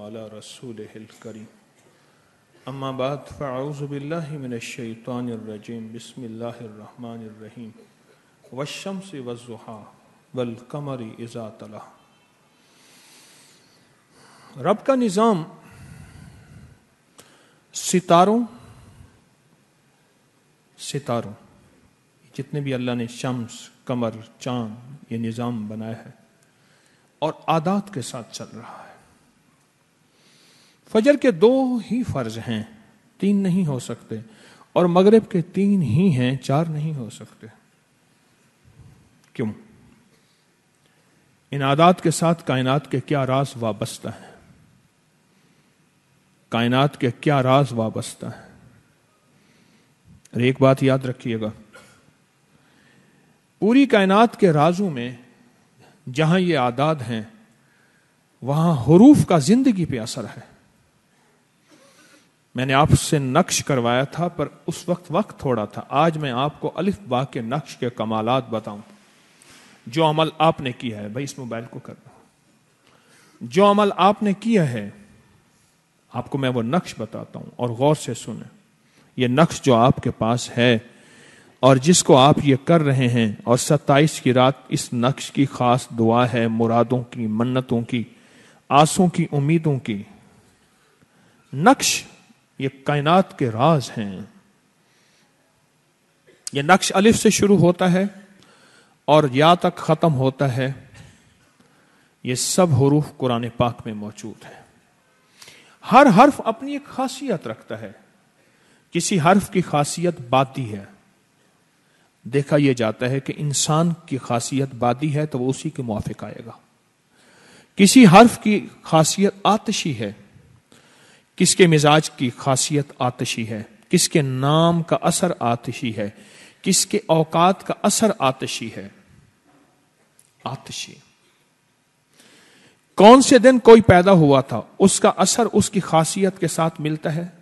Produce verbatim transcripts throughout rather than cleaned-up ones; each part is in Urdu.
علی رسولہ الکریم اما بعد فاعوذ باللہ من الشیطان الرجیم بسم اللہ الرحمن الرحیم والشمس والضحیٰ والقمر اذا تلاہا۔ رب کا نظام ستاروں ستاروں جتنے بھی اللہ نے شمس، قمر، چاند یہ نظام بنایا ہے اور عادات کے ساتھ چل رہا ہے۔ فجر کے دو ہی فرض ہیں، تین نہیں ہو سکتے، اور مغرب کے تین ہی ہیں، چار نہیں ہو سکتے۔ کیوں؟ ان عادات کے ساتھ کائنات کے کیا راز وابستہ ہیں؟ کائنات کے کیا راز وابستہ ہیں؟ اور ایک بات یاد رکھیے گا، پوری کائنات کے رازوں میں جہاں یہ عادات ہیں وہاں حروف کا زندگی پہ اثر ہے۔ میں نے آپ سے نقش کروایا تھا پر اس وقت وقت تھوڑا تھا، آج میں آپ کو الف با کے نقش کے کمالات بتاؤں۔ جو عمل آپ نے کیا ہے، بھائی اس موبائل کو کر دو، جو عمل آپ نے کیا ہے آپ کو میں وہ نقش بتاتا ہوں اور غور سے سنیں۔ یہ نقش جو آپ کے پاس ہے اور جس کو آپ یہ کر رہے ہیں، اور ستائیس کی رات اس نقش کی خاص دعا ہے، مرادوں کی، منتوں کی، آسوں کی، امیدوں کی۔ نقش یہ کائنات کے راز ہیں۔ یہ نقش الف سے شروع ہوتا ہے اور یا تک ختم ہوتا ہے۔ یہ سب حروف قرآن پاک میں موجود ہیں۔ ہر حرف اپنی ایک خاصیت رکھتا ہے۔ کسی حرف کی خاصیت بادی ہے، دیکھا یہ جاتا ہے کہ انسان کی خاصیت بادی ہے تو وہ اسی کے موافق آئے گا۔ کسی حرف کی خاصیت آتشی ہے، کس کے مزاج کی خاصیت آتشی ہے، کس کے نام کا اثر آتشی ہے، کس کے اوقات کا اثر آتشی ہے۔ آتشی کون سے دن کوئی پیدا ہوا تھا اس کا اثر اس کی خاصیت کے ساتھ ملتا ہے۔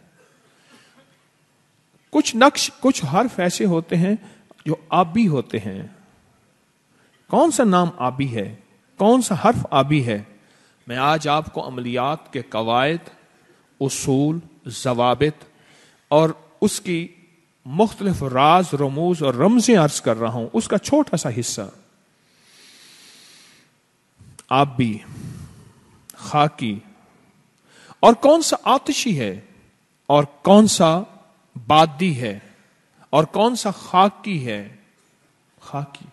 کچھ نقش، کچھ حرف ایسے ہوتے ہیں جو آبی ہوتے ہیں۔ کون سا نام آبی ہے، کون سا حرف آبی ہے؟ میں آج آپ کو عملیات کے قواعد، اصول، ضوابط اور اس کی مختلف راز، رموز اور رمزیں عرض کر رہا ہوں، اس کا چھوٹا سا حصہ۔ آبی، خاکی، اور کون سا آتشی ہے، اور کون سا بادی ہے، اور کون سا خاکی ہے۔ خاکی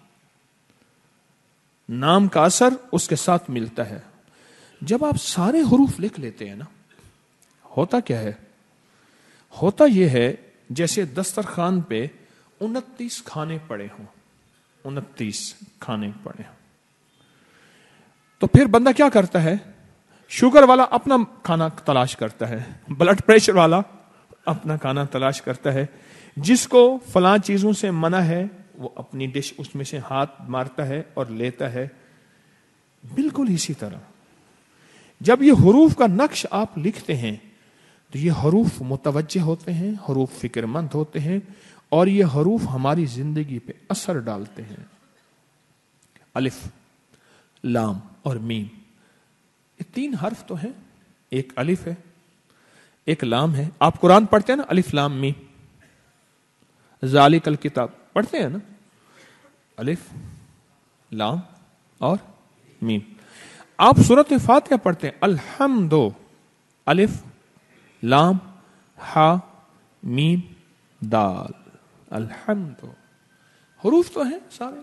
نام کا اثر اس کے ساتھ ملتا ہے۔ جب آپ سارے حروف لکھ لیتے ہیں نا، ہوتا کیا ہے؟ ہوتا یہ ہے جیسے دسترخوان پہ انتیس کھانے پڑے ہوں، انتیس کھانے پڑے ہوں، تو پھر بندہ کیا کرتا ہے؟ شوگر والا اپنا کھانا تلاش کرتا ہے، بلڈ پریشر والا اپنا کھانا تلاش کرتا ہے، جس کو فلاں چیزوں سے منع ہے وہ اپنی ڈش اس میں سے ہاتھ مارتا ہے اور لیتا ہے۔ بالکل اسی طرح جب یہ حروف کا نقش آپ لکھتے ہیں تو یہ حروف متوجہ ہوتے ہیں، حروف فکر مند ہوتے ہیں، اور یہ حروف ہماری زندگی پہ اثر ڈالتے ہیں۔ الف، لام اور میم، یہ تین حرف تو ہیں، ایک الف ہے، ایک لام ہے۔ آپ قرآن پڑھتے ہیں نا، الف لام میم، ذالک الکتاب پڑھتے ہیں نا، الف، لام اور میم۔ آپ سورۃ فاتحہ پڑھتے ہیں، الحمد، الف، لام، ہا، میم، دال، الحمد، حروف تو ہیں سارے۔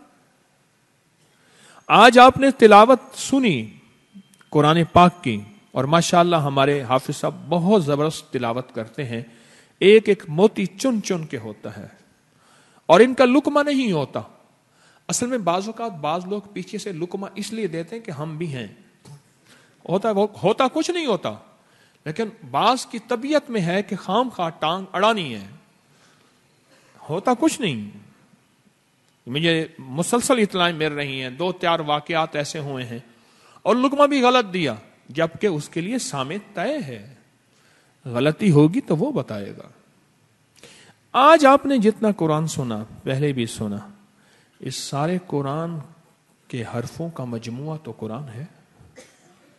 آج آپ نے تلاوت سنی قرآن پاک کی، اور ماشاءاللہ ہمارے حافظ صاحب بہت زبردست تلاوت کرتے ہیں، ایک ایک موتی چن چن کے ہوتا ہے، اور ان کا لقمہ نہیں ہوتا۔ اصل میں بعض اوقات بعض لوگ پیچھے سے لقمہ اس لیے دیتے ہیں کہ ہم بھی ہیں، ہوتا ہوتا کچھ نہیں ہوتا، لیکن بعض کی طبیعت میں ہے کہ خام خواہ ٹانگ اڑانی ہے، ہوتا کچھ نہیں۔ مجھے مسلسل اطلاعیں مل رہی ہیں، دو چار واقعات ایسے ہوئے ہیں، اور لقمہ بھی غلط دیا، جبکہ اس کے لیے سامت طے ہے، غلطی ہوگی تو وہ بتائے گا۔ آج آپ نے جتنا قرآن سنا، پہلے بھی سنا، اس سارے قرآن کے حرفوں کا مجموعہ تو قرآن ہے۔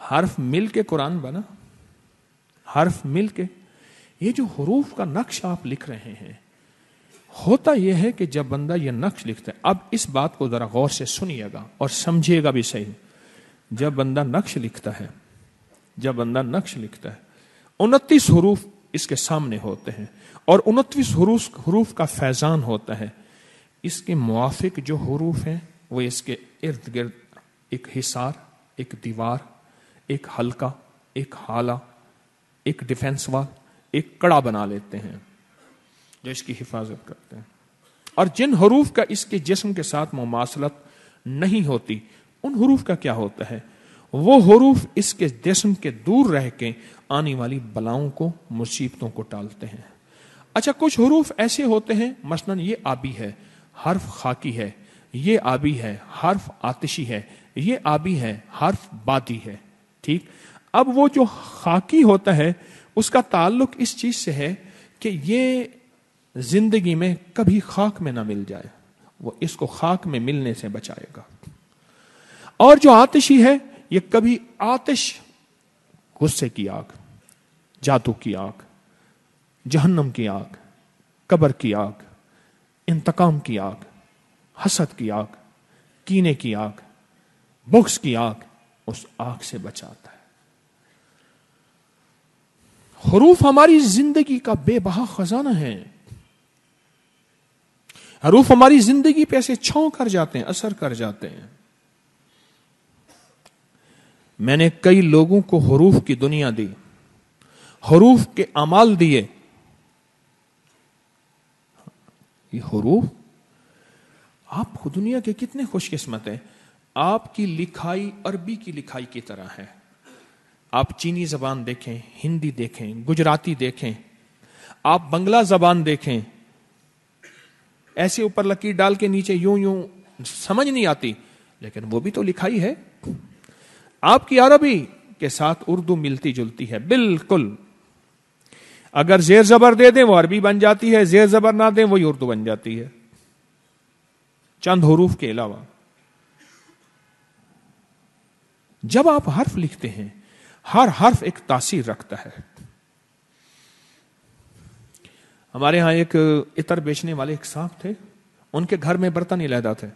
حرف مل کے قرآن بنا، حرف مل کے. یہ جو حروف کا نقش آپ لکھ رہے ہیں، ہوتا یہ ہے کہ جب بندہ یہ نقش لکھتا ہے، اب اس بات کو ذرا غور سے سنیے گا اور سمجھیے گا بھی صحیح. جب بندہ نقش لکھتا ہے جب بندہ نقش لکھتا ہے انتیس حروف اس کے سامنے ہوتے ہیں اور انتیس حروف حروف کا فیضان ہوتا ہے. اس کے موافق جو حروف ہیں وہ اس کے ارد گرد ایک حصار، ایک دیوار، ایک حلقہ، ایک حالہ، ایک ڈیفنس وال، ایک کڑا بنا لیتے ہیں جو اس کی حفاظت کرتے ہیں. اور جن حروف کا اس کے جسم کے ساتھ مماثلت نہیں ہوتی، ان حروف کا کیا ہوتا ہے؟ وہ حروف اس کے جسم کے دور رہ کے آنے والی بلاؤں کو، مصیبتوں کو ٹالتے ہیں. اچھا، کچھ حروف ایسے ہوتے ہیں، مثلا یہ آبی ہے، حرف خاکی ہے، یہ آبی ہے، حرف آتشی ہے، یہ آبی ہے، حرف بادی ہے. ٹھیک. اب وہ جو خاکی ہوتا ہے اس کا تعلق اس چیز سے ہے کہ یہ زندگی میں کبھی خاک میں نہ مل جائے، وہ اس کو خاک میں ملنے سے بچائے گا. اور جو آتشی ہے یہ کبھی آتش، غصے کی آگ، جادو کی آگ، جہنم کی آگ، قبر کی آگ، انتقام کی آگ، حسد کی آگ، کینے کی آگ، بغض کی آگ، اس آگ سے بچاتا ہے. حروف ہماری زندگی کا بے بہا خزانہ ہے. حروف ہماری زندگی پہ ایسے چھاؤں کر جاتے ہیں، اثر کر جاتے ہیں. میں نے کئی لوگوں کو حروف کی دنیا دی، حروف کے اعمال دیے. یہ حروف، آپ دنیا کے کتنے خوش قسمت ہیں. آپ کی لکھائی عربی کی لکھائی کی طرح ہے. آپ چینی زبان دیکھیں، ہندی دیکھیں، گجراتی دیکھیں، آپ بنگلہ زبان دیکھیں، ایسے اوپر لکیر ڈال کے نیچے یوں یوں سمجھ نہیں آتی، لیکن وہ بھی تو لکھائی ہے. آپ کی عربی کے ساتھ اردو ملتی جلتی ہے بالکل. اگر زیر زبر دے دیں وہ عربی بن جاتی ہے، زیر زبر نہ دیں وہی اردو بن جاتی ہے، چند حروف کے علاوہ. جب آپ حرف لکھتے ہیں، ہر حرف ایک تاثیر رکھتا ہے. ہمارے ہاں ایک عطر بیچنے والے ایک صاحب تھے، ان کے گھر میں برتن علیحدہ تھے.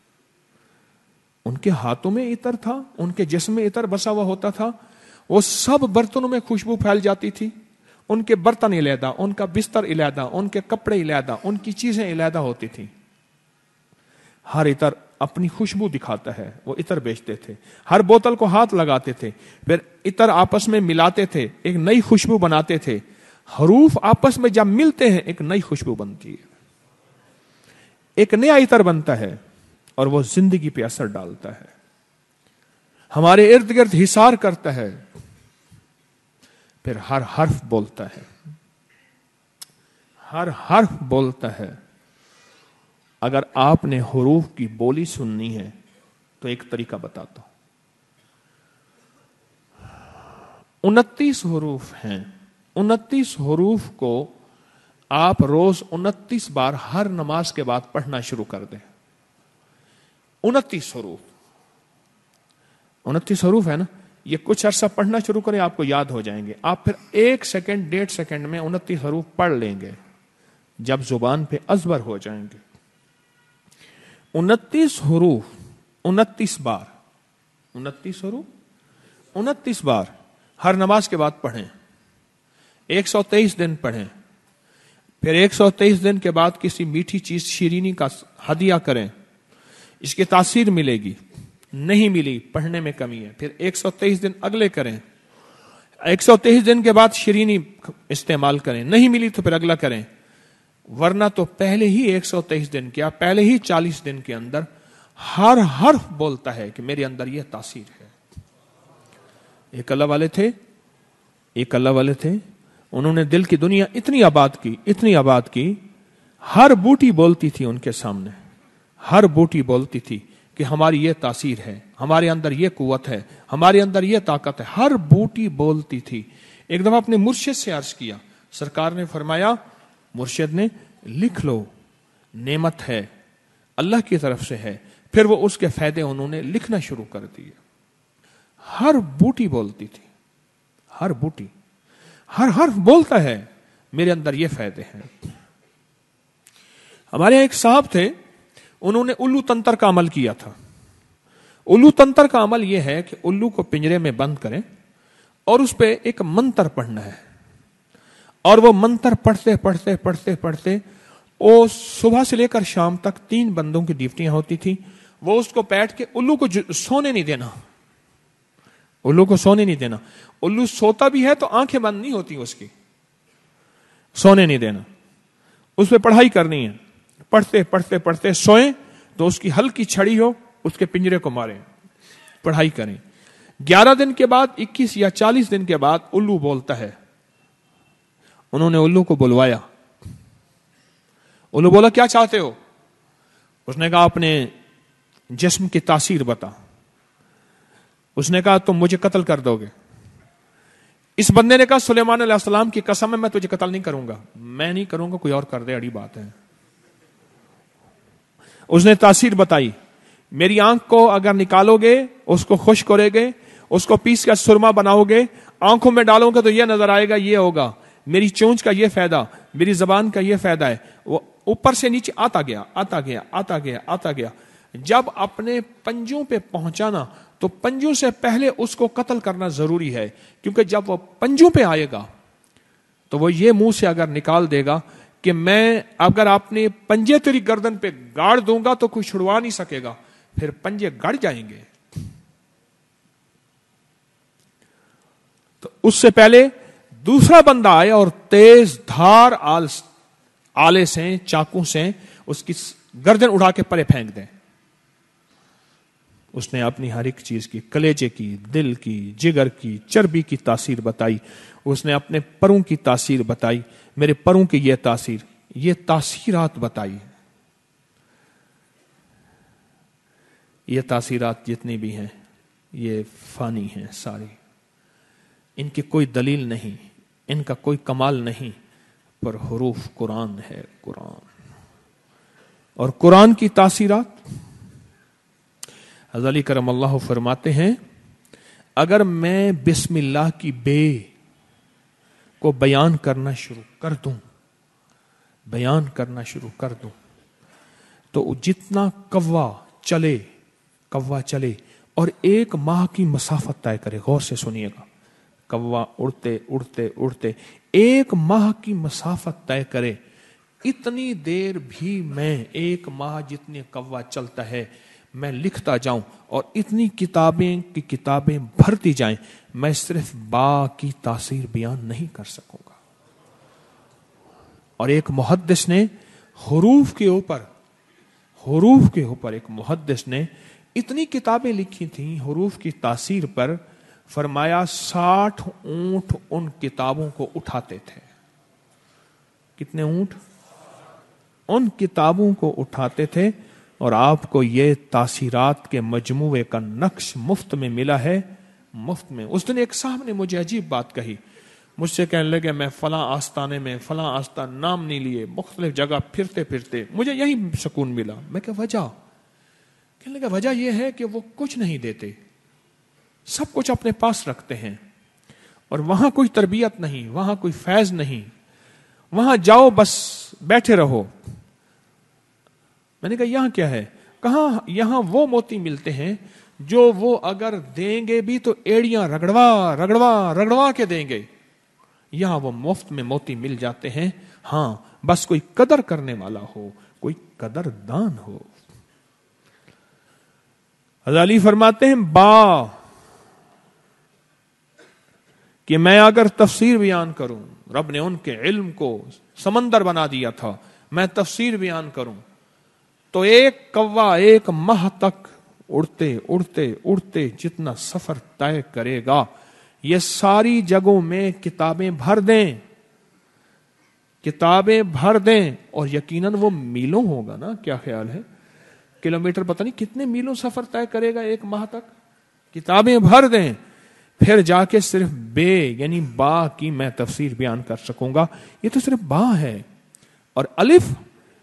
ان کے ہاتھوں میں عطر تھا، ان کے جسم میں عطر بسا ہوا ہوتا تھا، وہ سب برتنوں میں خوشبو پھیل جاتی تھی. ان کے برتن علیحدہ، ان کا بستر علیحدہ، ان کے کپڑے علیحدہ، ان کی چیزیں علیحدہ ہوتی تھی. ہر عطر اپنی خوشبو دکھاتا ہے. وہ عطر بیچتے تھے، ہر بوتل کو ہاتھ لگاتے تھے، پھر عطر آپس میں ملاتے تھے، ایک نئی خوشبو بناتے تھے. حروف آپس میں جب ملتے ہیں ایک نئی خوشبو بنتی ہے، ایک نیا عطر بنتا ہے اور وہ زندگی پہ اثر ڈالتا ہے، ہمارے ارد گرد حصار کرتا ہے. پھر ہر حرف بولتا ہے، ہر حرف بولتا ہے. اگر آپ نے حروف کی بولی سننی ہے تو ایک طریقہ بتاتا ہوں. انتیس حروف ہیں، انتیس حروف کو آپ روز انتیس بار ہر نماز کے بعد پڑھنا شروع کر دیں. انتیس حروف، انتیس حروف ہے نا، یہ کچھ عرصہ پڑھنا شروع کریں، آپ کو یاد ہو جائیں گے. آپ پھر ایک سیکنڈ ڈیڑھ سیکنڈ میں انتیس حروف پڑھ لیں گے جب زبان پہ ازبر ہو جائیں گے. انتیس حروف انتیس بار، انتیس حروف انتیس بار ہر نماز کے بعد پڑھیں. ایک سو تیئیس دن پڑھیں. پھر ایک سو تیئیس دن کے بعد کسی میٹھی چیز شیرینی کا ہدیہ کریں، اس کی تاثیر ملے گی. نہیں ملی، پڑھنے میں کمی ہے. پھر ایک سو تیئیس دن اگلے کریں، ایک سو تیئیس دن کے بعد شیرینی استعمال کریں. نہیں ملی تو پھر اگلا کریں. ورنہ تو پہلے ہی ایک سو تیئیس دن کیا، پہلے ہی چالیس دن کے اندر ہر حرف بولتا ہے کہ میرے اندر یہ تاثیر ہے. ایک اللہ والے تھے ایک اللہ والے تھے انہوں نے دل کی دنیا اتنی آباد کی، اتنی آباد کی، ہر بوٹی بولتی تھی ان کے سامنے، ہر بوٹی بولتی تھی کہ ہماری یہ تاثیر ہے، ہمارے اندر یہ قوت ہے، ہمارے اندر یہ طاقت ہے. ہر بوٹی بولتی تھی. ایک دفعہ اپنے مرشد سے عرض کیا، سرکار نے فرمایا، مرشد نے، لکھ لو، نعمت ہے، اللہ کی طرف سے ہے. پھر وہ اس کے فائدے انہوں نے لکھنا شروع کر دیے. ہر بوٹی بولتی تھی، ہر بوٹی، ہر حرف بولتا ہے میرے اندر یہ فائدے ہیں۔ ہمارے ایک صاحب تھے، انہوں نے الو تنتر کا عمل کیا تھا۔ الو تنتر کا عمل یہ ہے کہ الو کو پنجرے میں بند کریں اور اس پہ ایک منتر پڑھنا ہے، اور وہ منتر پڑھتے پڑھتے پڑھتے پڑھتے وہ صبح سے لے کر شام تک تین بندوں کی ڈیوٹیاں ہوتی تھی۔ وہ اس کو بیٹھ کے الو کو سونے نہیں دینا، الو کو سونے نہیں دینا۔ الو سوتا بھی ہے تو آنکھیں بند نہیں ہوتی اس کی، سونے نہیں دینا، اس پہ پڑھائی کرنی ہے۔ پڑھتے پڑھتے پڑھتے سوئیں تو اس کی ہلکی چھڑی ہو، اس کے پنجرے کو ماریں، پڑھائی کریں۔ گیارہ دن کے بعد، اکیس یا چالیس دن کے بعد الو بولتا ہے۔ انہوں نے الو کو بلوایا، الو بولا کیا چاہتے ہو؟ اس نے کہا اپنے جسم کی تاثیر بتا۔ اس نے کہا تم مجھے قتل کر دو گے۔ اس بندے نے کہا سلیمان علیہ السلام کی قسم ہے میں تجھے قتل نہیں کروں گا۔ میں نہیں کروں گا، کوئی اور کر دے، اڑی بات ہے۔ اس نے تاثیر بتائی، میری آنکھ کو اگر نکالو گے، اس کو خشک کرو گے، اس کو پیس کر سرما بناؤ گے، آنکھوں میں ڈالو گے تو یہ نظر آئے گا، یہ ہوگا۔ میری چونچ کا یہ فائدہ، میری زبان کا یہ فائدہ ہے۔ وہ اوپر سے نیچے آتا گیا آتا گیا آتا گیا آتا گیا۔ جب اپنے پنجوں پہ پہنچانا تو پنجوں سے پہلے اس کو قتل کرنا ضروری ہے، کیونکہ جب وہ پنجوں پہ آئے گا تو وہ یہ منہ سے اگر نکال دے گا کہ میں اگر اپنے پنجے تیری گردن پہ گاڑ دوں گا تو کوئی چھڑوا نہیں سکے گا، پھر پنجے گڑ جائیں گے۔ تو اس سے پہلے دوسرا بندہ آئے اور تیز دھار آل آلے سے، چاقو سے اس کی گردن اڑا کے پرے پھینک دیں۔ اس نے اپنی ہر ایک چیز کی، کلیجے کی، دل کی، جگر کی، چربی کی تاثیر بتائی۔ اس نے اپنے پروں کی تاثیر بتائی، میرے پروں کی یہ تاثیر، یہ تاثیرات بتائی۔ یہ تاثیرات جتنی بھی ہیں یہ فانی ہیں ساری، ان کی کوئی دلیل نہیں، ان کا کوئی کمال نہیں، پر حروف قرآن ہے، قرآن اور قرآن کی تاثیرات۔ حضرت علی کرم اللہ فرماتے ہیں اگر میں بسم اللہ کی بے کو بیان کرنا شروع کر دوں بیان کرنا شروع کر دوں تو جتنا کوا چلے کوا چلے اور ایک ماہ کی مسافت طے کرے، غور سے سنیے گا، کوا اڑتے اڑتے اڑتے ایک ماہ کی مسافت طے کرے، اتنی دیر بھی میں ایک ماہ جتنے کوا چلتا ہے میں لکھتا جاؤں اور اتنی کتابیں کی کتابیں بھرتی جائیں، میں صرف با کی تاثیر بیان نہیں کر سکوں گا۔ اور ایک محدث نے حروف کے اوپر حروف کے اوپر ایک محدث نے اتنی کتابیں لکھی تھیں حروف کی تاثیر پر، فرمایا ساٹھ اونٹ ان کتابوں کو اٹھاتے تھے۔ کتنے اونٹ؟ ان کتابوں کو اٹھاتے تھے، اور آپ کو یہ تاثیرات کے مجموعے کا نقش مفت میں ملا ہے، مفت میں۔ اس دن ایک صاحب نے مجھے عجیب بات کہی، مجھ سے کہنے لگے میں فلاں آستانے میں فلاں آستان نام نہیں لیے مختلف جگہ پھرتے پھرتے مجھے یہی سکون ملا۔ میں کہ وجہ؟ کہنے لگا وجہ یہ ہے کہ وہ کچھ نہیں دیتے، سب کچھ اپنے پاس رکھتے ہیں، اور وہاں کوئی تربیت نہیں، وہاں کوئی فیض نہیں، وہاں جاؤ بس بیٹھے رہو۔ میں نے کہا یہاں کیا ہے؟ کہاں یہاں وہ موتی ملتے ہیں جو وہ اگر دیں گے بھی تو ایڑیاں رگڑوا رگڑوا رگڑوا کے دیں گے، یہاں وہ مفت میں موتی مل جاتے ہیں۔ ہاں بس کوئی قدر کرنے والا ہو، کوئی قدر دان ہو۔ حضرت علی فرماتے ہیں با کہ میں اگر تفسیر بیان کروں، رب نے ان کے علم کو سمندر بنا دیا تھا، میں تفسیر بیان کروں تو ایک کوا ایک ماہ تک اڑتے اڑتے اڑتے جتنا سفر طے کرے گا، یہ ساری جگہوں میں کتابیں بھر دیں کتابیں بھر دیں اور یقیناً وہ میلوں ہوگا نا، کیا خیال ہے؟ کلومیٹر پتہ نہیں کتنے میلوں سفر طے کرے گا ایک ماہ تک، کتابیں بھر دیں، پھر جا کے صرف بے یعنی با کی میں تفسیر بیان کر سکوں گا۔ یہ تو صرف با ہے۔ اور الف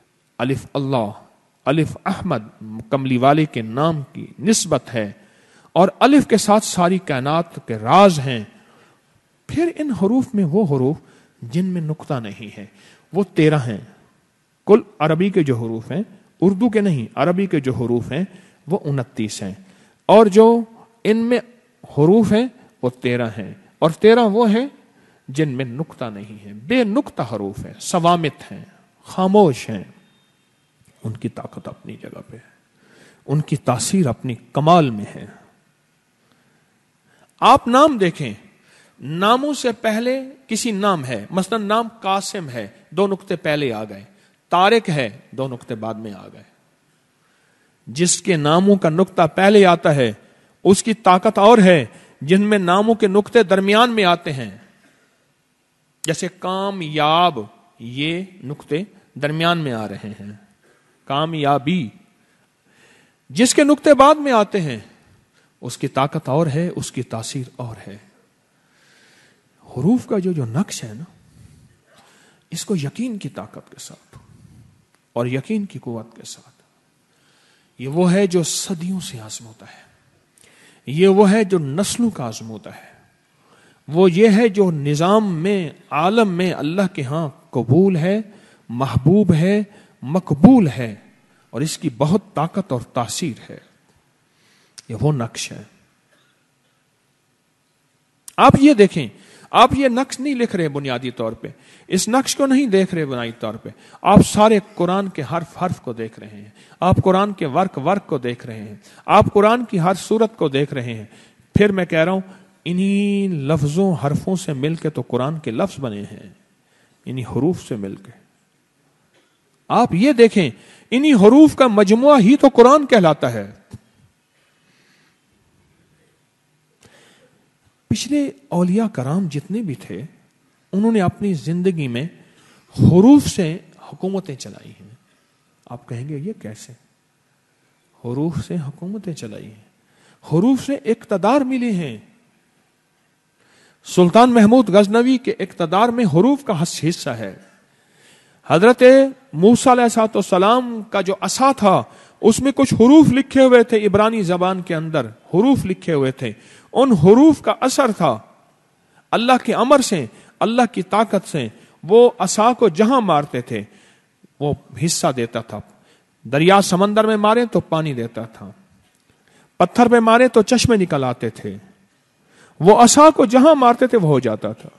الف اللہ، الف احمد کملی والے کے نام کی نسبت ہے، اور الف کے ساتھ ساری کائنات کے راز ہیں. پھر ان حروف میں وہ حروف جن میں نقطہ نہیں ہے وہ تیرہ ہیں. کل عربی کے جو حروف ہیں، اردو کے نہیں، عربی کے جو حروف ہیں وہ انتیس ہیں، اور جو ان میں حروف ہیں وہ تیرہ ہیں، اور تیرہ وہ ہیں جن میں نقطہ نہیں ہے، بے نقطہ حروف ہیں، صوامت ہیں، خاموش ہیں. ان کی طاقت اپنی جگہ پہ ہے، ان کی تاثیر اپنی کمال میں ہے. آپ نام دیکھیں، ناموں سے پہلے کسی نام ہے، مثلا نام قاسم ہے، دو نقطے پہلے آ گئے. طارق ہے، دو نقطے بعد میں آ گئے. جس کے ناموں کا نقطہ پہلے آتا ہے اس کی طاقت اور ہے جن میں ناموں کے نقطے درمیان میں آتے ہیں. جیسے کامیاب، یہ نقطے درمیان میں آ رہے ہیں. کامیابی، جس کے نقطے بعد میں آتے ہیں اس کی طاقت اور ہے، اس کی تاثیر اور ہے. حروف کا جو جو نقش ہے نا، اس کو یقین کی طاقت کے ساتھ اور یقین کی قوت کے ساتھ، یہ وہ ہے جو صدیوں سے آزموتا ہے، یہ وہ ہے جو نسلوں کا آزموتا ہے، وہ یہ ہے جو نظام میں، عالم میں اللہ کے ہاں قبول ہے، محبوب ہے، مقبول ہے، اور اس کی بہت طاقت اور تاثیر ہے. یہ وہ نقش ہے. آپ یہ دیکھیں، آپ یہ نقش نہیں لکھ رہے بنیادی طور پہ، اس نقش کو نہیں دیکھ رہے بنیادی طور پہ، آپ سارے قرآن کے حرف حرف کو دیکھ رہے ہیں، آپ قرآن کے ورق ورق کو دیکھ رہے ہیں، آپ قرآن کی ہر صورت کو دیکھ رہے ہیں. پھر میں کہہ رہا ہوں انہی لفظوں حرفوں سے مل کے تو قرآن کے لفظ بنے ہیں، انہی حروف سے مل کے. آپ یہ دیکھیں، انہی حروف کا مجموعہ ہی تو قرآن کہلاتا ہے. پچھلے اولیاء کرام جتنے بھی تھے انہوں نے اپنی زندگی میں حروف سے حکومتیں چلائی ہیں. آپ کہیں گے یہ کیسے؟ حروف سے حکومتیں چلائی ہیں، حروف سے اقتدار ملے ہیں. سلطان محمود غزنوی کے اقتدار میں حروف کا حصہ ہے. حضرت موسیٰ علیہ السلام کا جو عصا تھا اس میں کچھ حروف لکھے ہوئے تھے، عبرانی زبان کے اندر حروف لکھے ہوئے تھے. ان حروف کا اثر تھا اللہ کے امر سے، اللہ کی طاقت سے. وہ عصا کو جہاں مارتے تھے وہ حصہ دیتا تھا. دریا سمندر میں مارے تو پانی دیتا تھا، پتھر پہ مارے تو چشمے نکل آتے تھے. وہ عصا کو جہاں مارتے تھے وہ ہو جاتا تھا.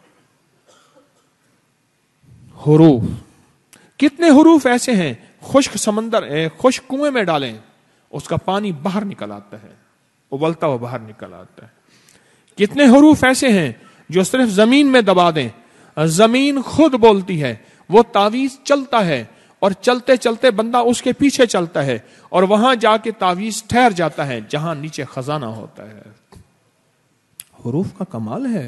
حروف، کتنے حروف ایسے ہیں خشک سمندر خشک کنویں میں ڈالیں اس کا پانی باہر نکل آتا ہے، ابلتا ہوا باہر نکل آتا ہے. کتنے حروف ایسے ہیں جو صرف زمین میں دبا دیں زمین خود بولتی ہے، وہ تعویذ چلتا ہے اور چلتے چلتے بندہ اس کے پیچھے چلتا ہے اور وہاں جا کے تعویذ ٹھہر جاتا ہے جہاں نیچے خزانہ ہوتا ہے. حروف کا کمال ہے،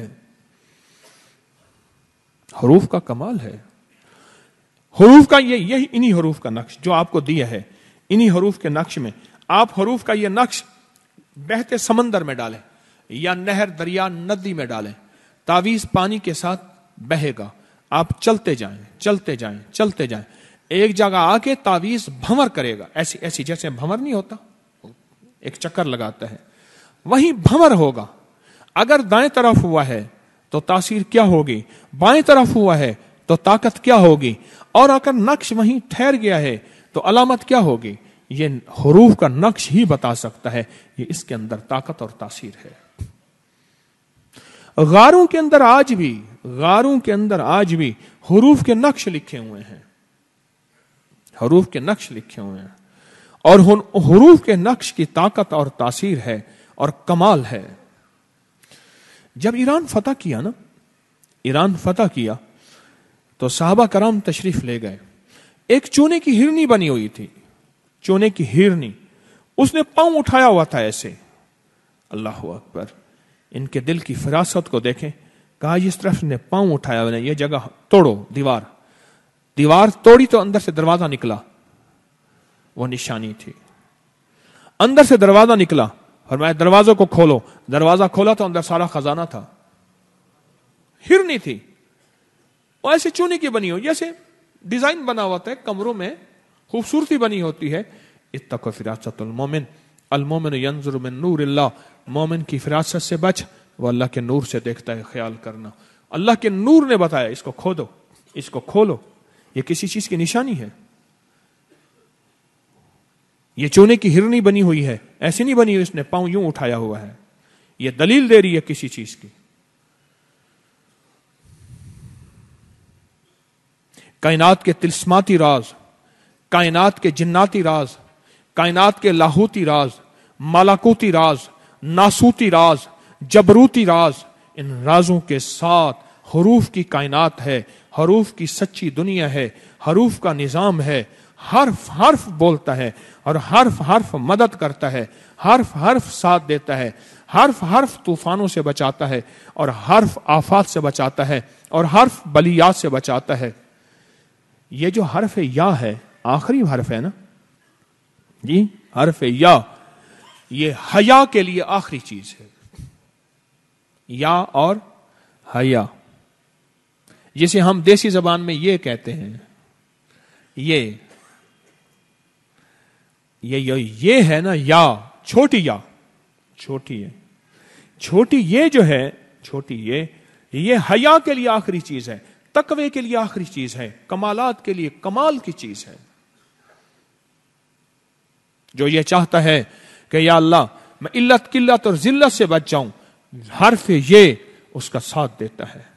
حروف کا کمال ہے. حروف کا یہ یہی انہی حروف کا نقش جو آپ کو دیا ہے، انہی حروف کے نقش میں آپ حروف کا یہ نقش بہتے سمندر میں ڈالیں یا نہر دریا ندی میں ڈالیں، تعویذ پانی کے ساتھ بہے گا. آپ چلتے جائیں چلتے جائیں چلتے جائیں، ایک جگہ آ کے تعویذ بھنور کرے گا، ایسی ایسی جیسے بھنور نہیں ہوتا، ایک چکر لگاتا ہے، وہیں بھنور ہوگا. اگر دائیں طرف ہوا ہے تو تاثیر کیا ہوگی، بائیں طرف ہوا ہے تو طاقت کیا ہوگی، اور اگر نقش وہیں ٹھہر گیا ہے تو علامت کیا ہوگی. یہ حروف کا نقش ہی بتا سکتا ہے یہ اس کے اندر طاقت اور تاثیر ہے. غاروں کے اندر آج بھی غاروں کے اندر آج بھی حروف کے نقش لکھے ہوئے ہیں، حروف کے نقش لکھے ہوئے ہیں، اور حروف کے نقش کی طاقت اور تاثیر ہے اور کمال ہے. جب ایران فتح کیا نا ایران فتح کیا تو صحابہ کرام تشریف لے گئے. ایک چونے کی ہرنی بنی ہوئی تھی، چونے کی ہرنی، اس نے پاؤں اٹھایا ہوا تھا ایسے. اللہ اکبر، ان کے دل کی فراست کو دیکھیں. کہا اس طرف نے پاؤں اٹھایا ہوا ہے، یہ جگہ توڑو، دیوار دیوار توڑی تو اندر سے دروازہ نکلا، وہ نشانی تھی. اندر سے دروازہ نکلا، فرمایا دروازوں کو کھولو. دروازہ کھولا تو اندر سارا خزانہ تھا، ہرنی تھی، وہ ایسے چونے کی بنی ہو، جیسے ڈیزائن بنا ہوا تھا کمروں میں، خوبصورتی بنی ہوتی ہے. اتقوا فراست المومن، المومن ینظر من نور اللہ، مومن کی فراست سے بچ، وہ اللہ کے نور سے دیکھتا ہے، خیال کرنا اللہ کے نور نے بتایا اس کو کھودو، اس کو کھولو، یہ کسی چیز کی نشانی ہے، یہ چونے کی ہرنی بنی ہوئی ہے، ایسی نہیں بنی ہوئی اس نے پاؤں یوں اٹھایا ہوا ہے، یہ دلیل دے رہی ہے کسی چیز کی۔ کائنات کے تلسماتی راز، کائنات کے جناتی راز، کائنات کے لاہوتی راز، مالاکوتی راز، ناسوتی راز، جبروتی راز، ان رازوں کے ساتھ حروف کی کائنات ہے، حروف کی سچی دنیا ہے، حروف کا نظام ہے، حرف حرف بولتا ہے اور حرف حرف مدد کرتا ہے، حرف حرف ساتھ دیتا ہے، حرف حرف طوفانوں سے بچاتا ہے اور حرف آفات سے بچاتا ہے اور حرف بلیات سے بچاتا ہے۔ یہ جو حرف یا ہے، آخری حرف ہے نا جی، حرف یا، یہ حیا کے لیے آخری چیز ہے، یا اور حیا، جسے ہم دیسی زبان میں یہ کہتے ہیں، یہ یہ یہ ہے نا یا، چھوٹی یا، چھوٹی ہے، چھوٹی یہ جو ہے، چھوٹی یہ یہ حیا کے لیے آخری چیز ہے، تقوی کے لیے آخری چیز ہے، کمالات کے لیے کمال کی چیز ہے۔ جو یہ چاہتا ہے کہ یا اللہ میں علت قلت اور ذلت سے بچ جاؤں، حرف یہ اس کا ساتھ دیتا ہے۔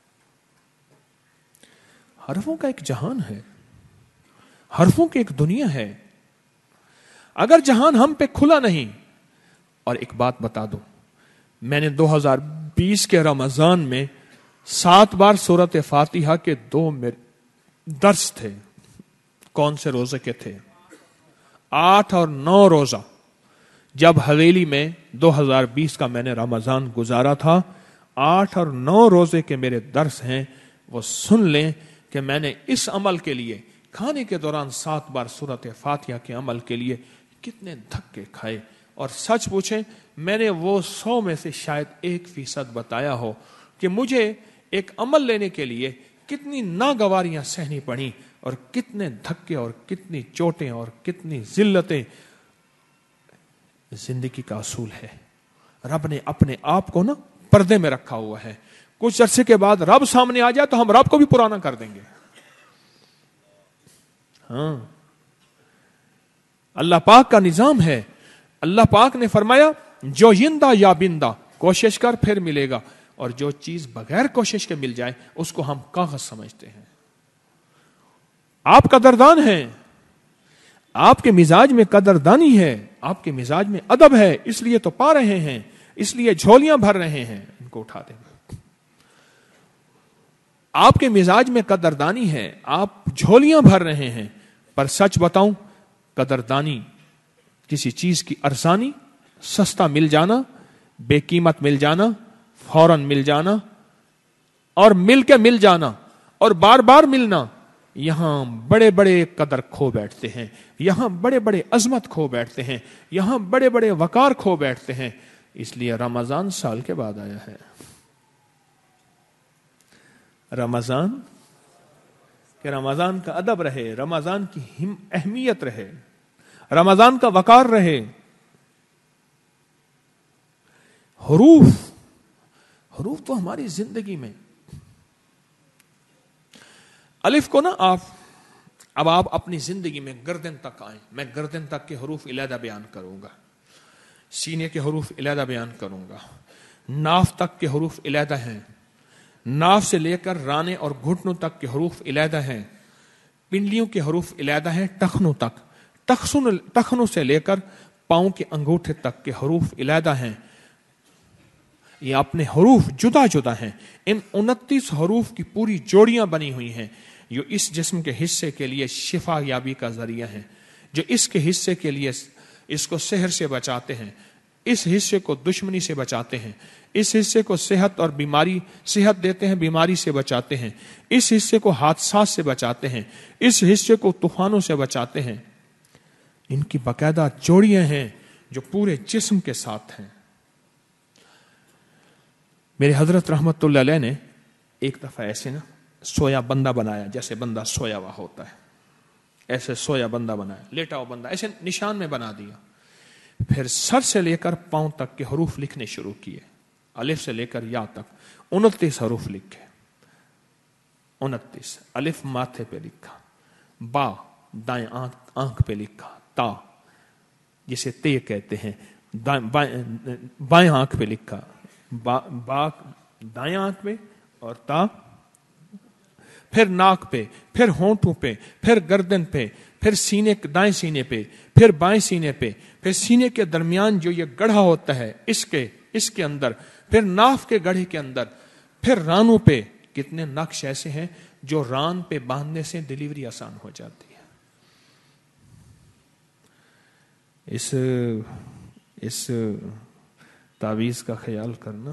حرفوں کا ایک جہان ہے، حرفوں کی ایک دنیا ہے۔ اگر جہان ہم پہ کھلا نہیں، اور ایک بات بتا دو، میں نے دو ہزار بیس کے رمضان میں سات بار سورۃ فاتحہ کے دو درس تھے۔ کون سے روزے کے تھے؟ آٹھ اور نو روزہ۔ جب حویلی میں دو ہزار بیس کا میں نے رمضان گزارا تھا، آٹھ اور نو روزے کے میرے درس ہیں، وہ سن لیں کہ میں نے اس عمل کے لیے کھانے کے دوران سات بار سورۃ فاتحہ کے عمل کے لیے کتنے دھکے کھائے، اور سچ پوچھیں میں نے وہ سو میں سے شاید ایک فیصد بتایا ہو کہ مجھے ایک عمل لینے کے لیے کتنی ناگواریاں سہنی پڑیں اور کتنے دھکے اور کتنی چوٹیں اور کتنی ذلتیں۔ زندگی کا اصول ہے، رب نے اپنے آپ کو نا پردے میں رکھا ہوا ہے، کچھ عرصے کے بعد رب سامنے آ جائے تو ہم رب کو بھی پرانا کر دیں گے۔ ہاں، اللہ پاک کا نظام ہے۔ اللہ پاک نے فرمایا جو یندہ یا بندہ، کوشش کر پھر ملے گا، اور جو چیز بغیر کوشش کے مل جائے اس کو ہم کاغذ سمجھتے ہیں۔ آپ قدردان ہیں، آپ کے مزاج میں قدردانی ہے، آپ کے مزاج میں ادب ہے، اس لیے تو پا رہے ہیں، اس لیے جھولیاں بھر رہے ہیں، ان کو اٹھا دیں۔ آپ کے مزاج میں قدردانی ہے، آپ جھولیاں بھر رہے ہیں، پر سچ بتاؤں قدردانی کسی چیز کی ارزانی، سستا مل جانا، بے قیمت مل جانا، فوراً مل جانا، اور مل کے مل جانا اور بار بار ملنا، یہاں بڑے بڑے قدر کھو بیٹھتے ہیں، یہاں بڑے بڑے عظمت کھو بیٹھتے ہیں، یہاں بڑے بڑے وقار کھو بیٹھتے ہیں۔ اس لیے رمضان سال کے بعد آیا ہے، رمضان کہ رمضان کا ادب رہے، رمضان کی اہمیت رہے، رمضان کا وقار رہے۔ حروف حروف تو ہماری زندگی میں، الف کو نا آپ اب آپ اپنی زندگی میں گردن تک آئیں، میں گردن تک کے حروف علیحدہ بیان کروں گا، سینے کے حروف علیحدہ بیان کروں گا، ناف تک کے حروف علیحدہ ہیں، ناف سے لے کر رانے اور گھٹنوں تک کے حروف علیحدہ ہیں، پنڈلیوں کے حروف علیحدہ ہیں ٹخنوں تک، ٹخنوں سے لے کر پاؤں کے انگوٹھے تک کے حروف علیحدہ ہیں۔ یہ اپنے حروف جدا جدا ہیں، ان انتیس حروف کی پوری جوڑیاں بنی ہوئی ہیں جو اس جسم کے حصے کے لیے شفا یابی کا ذریعہ ہیں، جو اس کے حصے کے لیے اس کو سحر سے بچاتے ہیں، اس حصے کو دشمنی سے بچاتے ہیں، اس حصے کو صحت اور بیماری صحت دیتے ہیں، بیماری سے بچاتے ہیں، اس حصے کو حادثات سے بچاتے ہیں، اس حصے کو طوفانوں سے بچاتے ہیں۔ ان کی باقاعدہ جوڑیاں ہیں جو پورے جسم کے ساتھ ہیں۔ میرے حضرت رحمت اللہ علیہ نے ایک دفعہ ایسے نا سویا بندہ بنایا، جیسے بندہ سویا ہوا ہوتا ہے، ایسے سویا بندہ بنایا، لیٹا ہوا بندہ ایسے نشان میں بنا دیا، پھر سر سے لے کر پاؤں تک کے حروف لکھنے شروع کیے، الف سے لے کر یا تک انتیس حروف لکھے، انتیس۔ الف ماتھے پہ لکھا، با دائیں آنکھ آنکھ پہ لکھا، تا جسے تے کہتے ہیں بائیں آنکھ پہ لکھا، با, با دائیں آنکھ پہ اور تا، پھر ناک پہ، پھر ہونٹوں پہ، پھر گردن پہ، پھر سینے دائیں سینے پہ، پھر بائیں سینے پہ، پھر سینے کے درمیان جو یہ گڑھا ہوتا ہے اس کے اس کے اندر، پھر ناف کے گڑھے کے اندر، پھر رانوں پہ۔ کتنے نقش ایسے ہیں جو ران پہ باندھنے سے ڈلیوری آسان ہو جاتی ہے۔ اس اس تعویذ کا خیال کرنا۔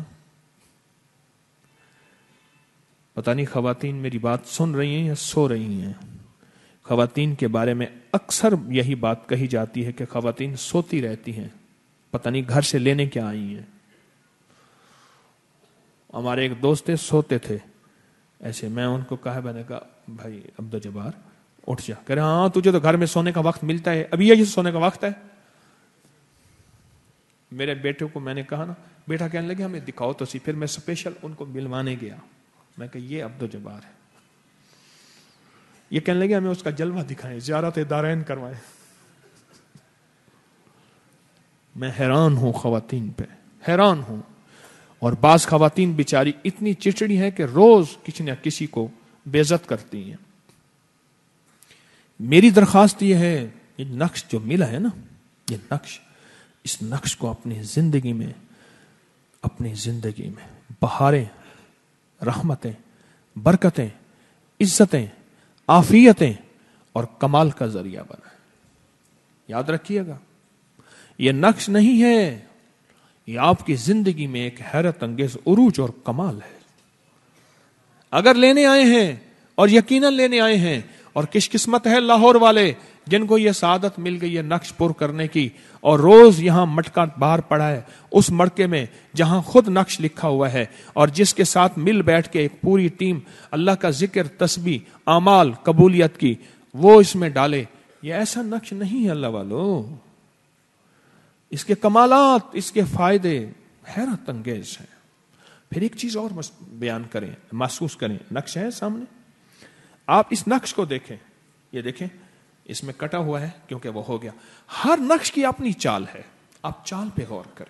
پتہ نہیں خواتین میری بات سن رہی ہیں یا سو رہی ہیں۔ خواتین کے بارے میں اکثر یہی بات کہی جاتی ہے کہ خواتین سوتی رہتی ہیں، پتہ نہیں گھر سے لینے کیا آئی ہیں۔ ہمارے ایک دوست تھے، سوتے تھے ایسے، میں ان کو کہا، میں نے کہا بھائی عبدالجبار اٹھ جا، کہہ رہے ہاں تجھے تو گھر میں سونے کا وقت ملتا ہے، ابھی یہی سونے کا وقت ہے۔ میرے بیٹے کو میں نے کہا نا، بیٹا کہنے لگے ہمیں دکھاؤ تو سی، پھر میں اسپیشل ان کو ملوانے گیا، میں کہ یہ عبدالجبار ہے۔ یہ کہنے لگے ہمیں اس کا جلوہ دکھائیں، زیارت دارین کروائیں۔ میں حیران ہوں خواتین پہ، حیران ہوں۔ اور بعض خواتین بیچاری اتنی چچڑی ہیں کہ روز کسی نہ کسی کو بے عزت کرتی ہیں۔ میری درخواست یہ ہے، یہ نقش جو ملا ہے نا، یہ نقش، اس نقش کو اپنی زندگی میں اپنی زندگی میں بہاریں، رحمتیں، برکتیں، عزتیں، عافیتیں اور کمال کا ذریعہ بنائیں۔ یاد رکھیے گا، یہ نقش نہیں ہے، یہ آپ کی زندگی میں ایک حیرت انگیز عروج اور کمال ہے۔ اگر لینے آئے ہیں، اور یقیناً لینے آئے ہیں، اور کس قسمت ہے لاہور والے جن کو یہ سعادت مل گئی ہے نقش پر کرنے کی، اور روز یہاں مٹکا باہر پڑا ہے اس مڑکے میں جہاں خود نقش لکھا ہوا ہے، اور جس کے ساتھ مل بیٹھ کے ایک پوری ٹیم اللہ کا ذکر، تسبیح، اعمال، قبولیت کی وہ اس میں ڈالے۔ یہ ایسا نقش نہیں ہے اللہ والو، اس کے کمالات، اس کے فائدے حیرت انگیز ہیں۔ پھر ایک چیز اور بیان کریں، محسوس کریں، نقش ہے سامنے، آپ اس نقش کو دیکھیں، یہ دیکھیں اس میں کٹا ہوا ہے کیونکہ وہ ہو گیا۔ ہر نقش کی اپنی چال ہے، آپ چال پہ غور کریں۔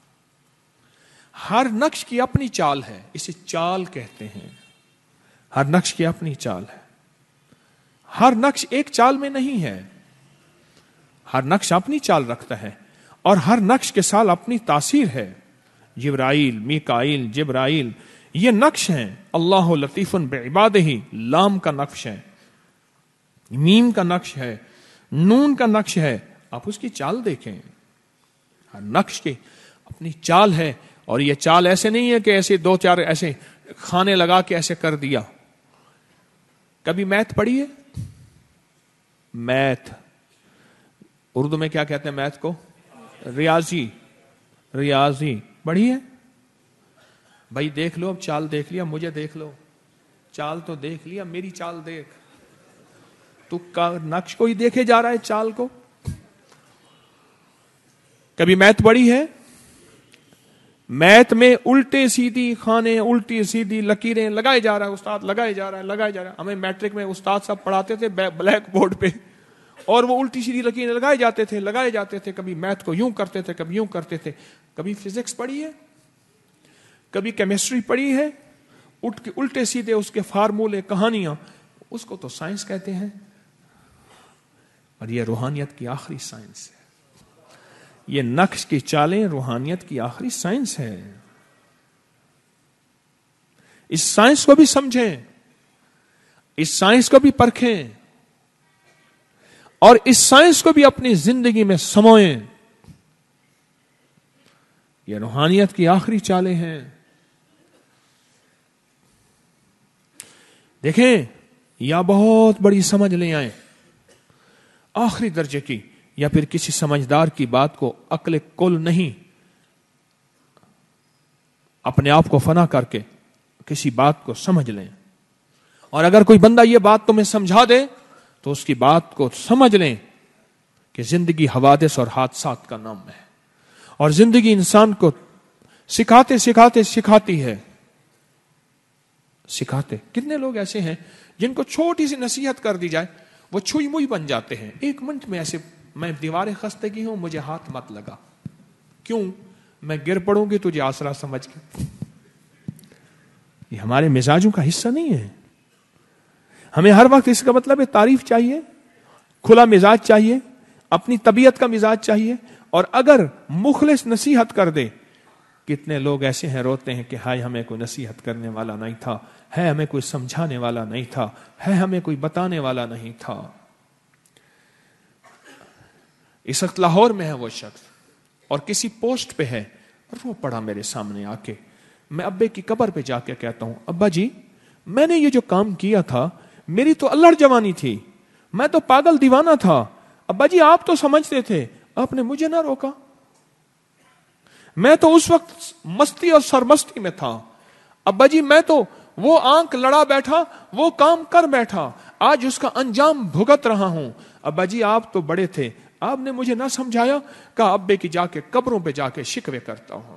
ہر نقش کی اپنی چال ہے، اسے چال کہتے ہیں۔ ہر نقش کی اپنی چال ہے، ہر نقش ایک چال میں نہیں ہے، ہر نقش اپنی چال رکھتا ہے، اور ہر نقش کے ساتھ اپنی تاثیر ہے۔ جبرائیل، میکائیل، جبرائیل، یہ نقش ہیں۔ اللہ لطیف بعبادہ، لام کا نقش ہے، میم کا نقش ہے، نون کا نقش ہے۔ آپ اس کی چال دیکھیں، ہر نقش کی اپنی چال ہے، اور یہ چال ایسے نہیں ہے کہ ایسے دو چار ایسے کھانے لگا کے ایسے کر دیا۔ کبھی میتھ پڑھی ہے؟ میتھ اردو میں کیا کہتے ہیں میتھ کو؟ ریاضی، ریاضی پڑھی ہے؟ بھائی دیکھ لو، اب چال دیکھ لیا، مجھے دیکھ لو، چال تو دیکھ لیا، میری چال دیکھ۔ تو کا نقش کو ہی دیکھے جا رہا ہے، چال کو۔ کبھی میتھ پڑھی ہے؟ میتھ میں الٹے سیدھی خانے، الٹی سیدھی لکیریں لگائے جا رہا ہے استاد، لگائے جا رہا ہے لگائے جا رہا ہے۔ ہمیں میٹرک میں استاد صاحب پڑھاتے تھے بلیک بورڈ پہ، اور وہ الٹی سیدھی لکیریں لگائے جاتے تھے لگائے جاتے تھے کبھی میتھ کو یوں کرتے تھے، کبھی یوں کرتے تھے۔ کبھی فزکس پڑھی ہے؟ کبھی کیمسٹری پڑھی ہے؟ اٹھ کے الٹے سیدھے اس کے فارمولے، کہانیاں، اس کو تو سائنس کہتے ہیں۔ اور یہ روحانیت کی آخری سائنس ہے، یہ نقش کی چالیں روحانیت کی آخری سائنس ہے۔ اس سائنس کو بھی سمجھیں، اس سائنس کو بھی پرکھیں، اور اس سائنس کو بھی اپنی زندگی میں سموئیں۔ یہ روحانیت کی آخری چالیں ہیں۔ دیکھیں، یا بہت بڑی سمجھ لے آئیں آخری درجے کی، یا پھر کسی سمجھدار کی بات کو عقل کل نہیں، اپنے آپ کو فنا کر کے کسی بات کو سمجھ لیں۔ اور اگر کوئی بندہ یہ بات تمہیں سمجھا دے تو اس کی بات کو سمجھ لیں کہ زندگی حوادث اور حادثات کا نام ہے، اور زندگی انسان کو سکھاتے سکھاتے سکھاتی ہے سکھاتے کتنے لوگ ایسے ہیں جن کو چھوٹی سی نصیحت کر دی جائے وہ چھوئی موئی بن جاتے ہیں، ایک منٹ میں ایسے، میں دیوار خستگی ہوں مجھے ہاتھ مت لگا، کیوں؟ میں گر پڑوں گی تجھے آسرا سمجھ کے۔ یہ ہمارے مزاجوں کا حصہ نہیں ہے۔ ہمیں ہر وقت اس کا مطلب ہے تعریف چاہیے، کھلا مزاج چاہیے، اپنی طبیعت کا مزاج چاہیے، اور اگر مخلص نصیحت کر دے، کتنے لوگ ایسے ہیں روتے ہیں کہ ہائے ہمیں کوئی نصیحت کرنے والا نہیں تھا، ہے ہمیں کوئی سمجھانے والا نہیں تھا، ہے ہمیں کوئی بتانے والا نہیں تھا۔ اس وقت لاہور میں ہے وہ شخص اور کسی پوسٹ پہ ہے، اور وہ پڑا میرے سامنے آ کے، میں ابے کی قبر پہ جا کے کہتا ہوں ابا جی میں نے یہ جو کام کیا تھا میری تو اللہ جوانی تھی، میں تو پاگل دیوانہ تھا، ابا جی آپ تو سمجھتے تھے، آپ نے مجھے نہ روکا، میں تو اس وقت مستی اور سرمستی میں تھا، ابا جی میں تو وہ آنکھ لڑا بیٹھا، وہ کام کر بیٹھا، آج اس کا انجام بھگت رہا ہوں، ابا جی آپ تو بڑے تھے، آپ نے مجھے نہ سمجھایا، کہا ابے کی جا کے قبروں پہ جا کے شکوے کرتا ہوں۔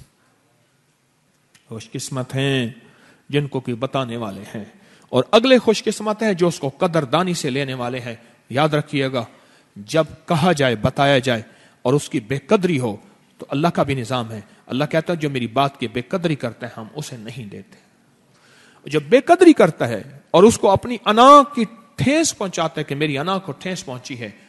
خوش قسمت ہیں جن کو کوئی بتانے والے ہیں، اور اگلے خوش قسمت ہیں جو اس کو قدردانی سے لینے والے ہیں۔ یاد رکھیے گا جب کہا جائے بتایا جائے اور اس کی بے قدری ہو تو اللہ کا بھی نظام ہے، اللہ کہتا ہے جو میری بات کی بے قدری کرتا ہے ہم اسے نہیں دیتے۔ جب بے قدری کرتا ہے اور اس کو اپنی انا کی ٹھیس پہنچاتا ہے کہ میری انا کو ٹھیس پہنچی ہے،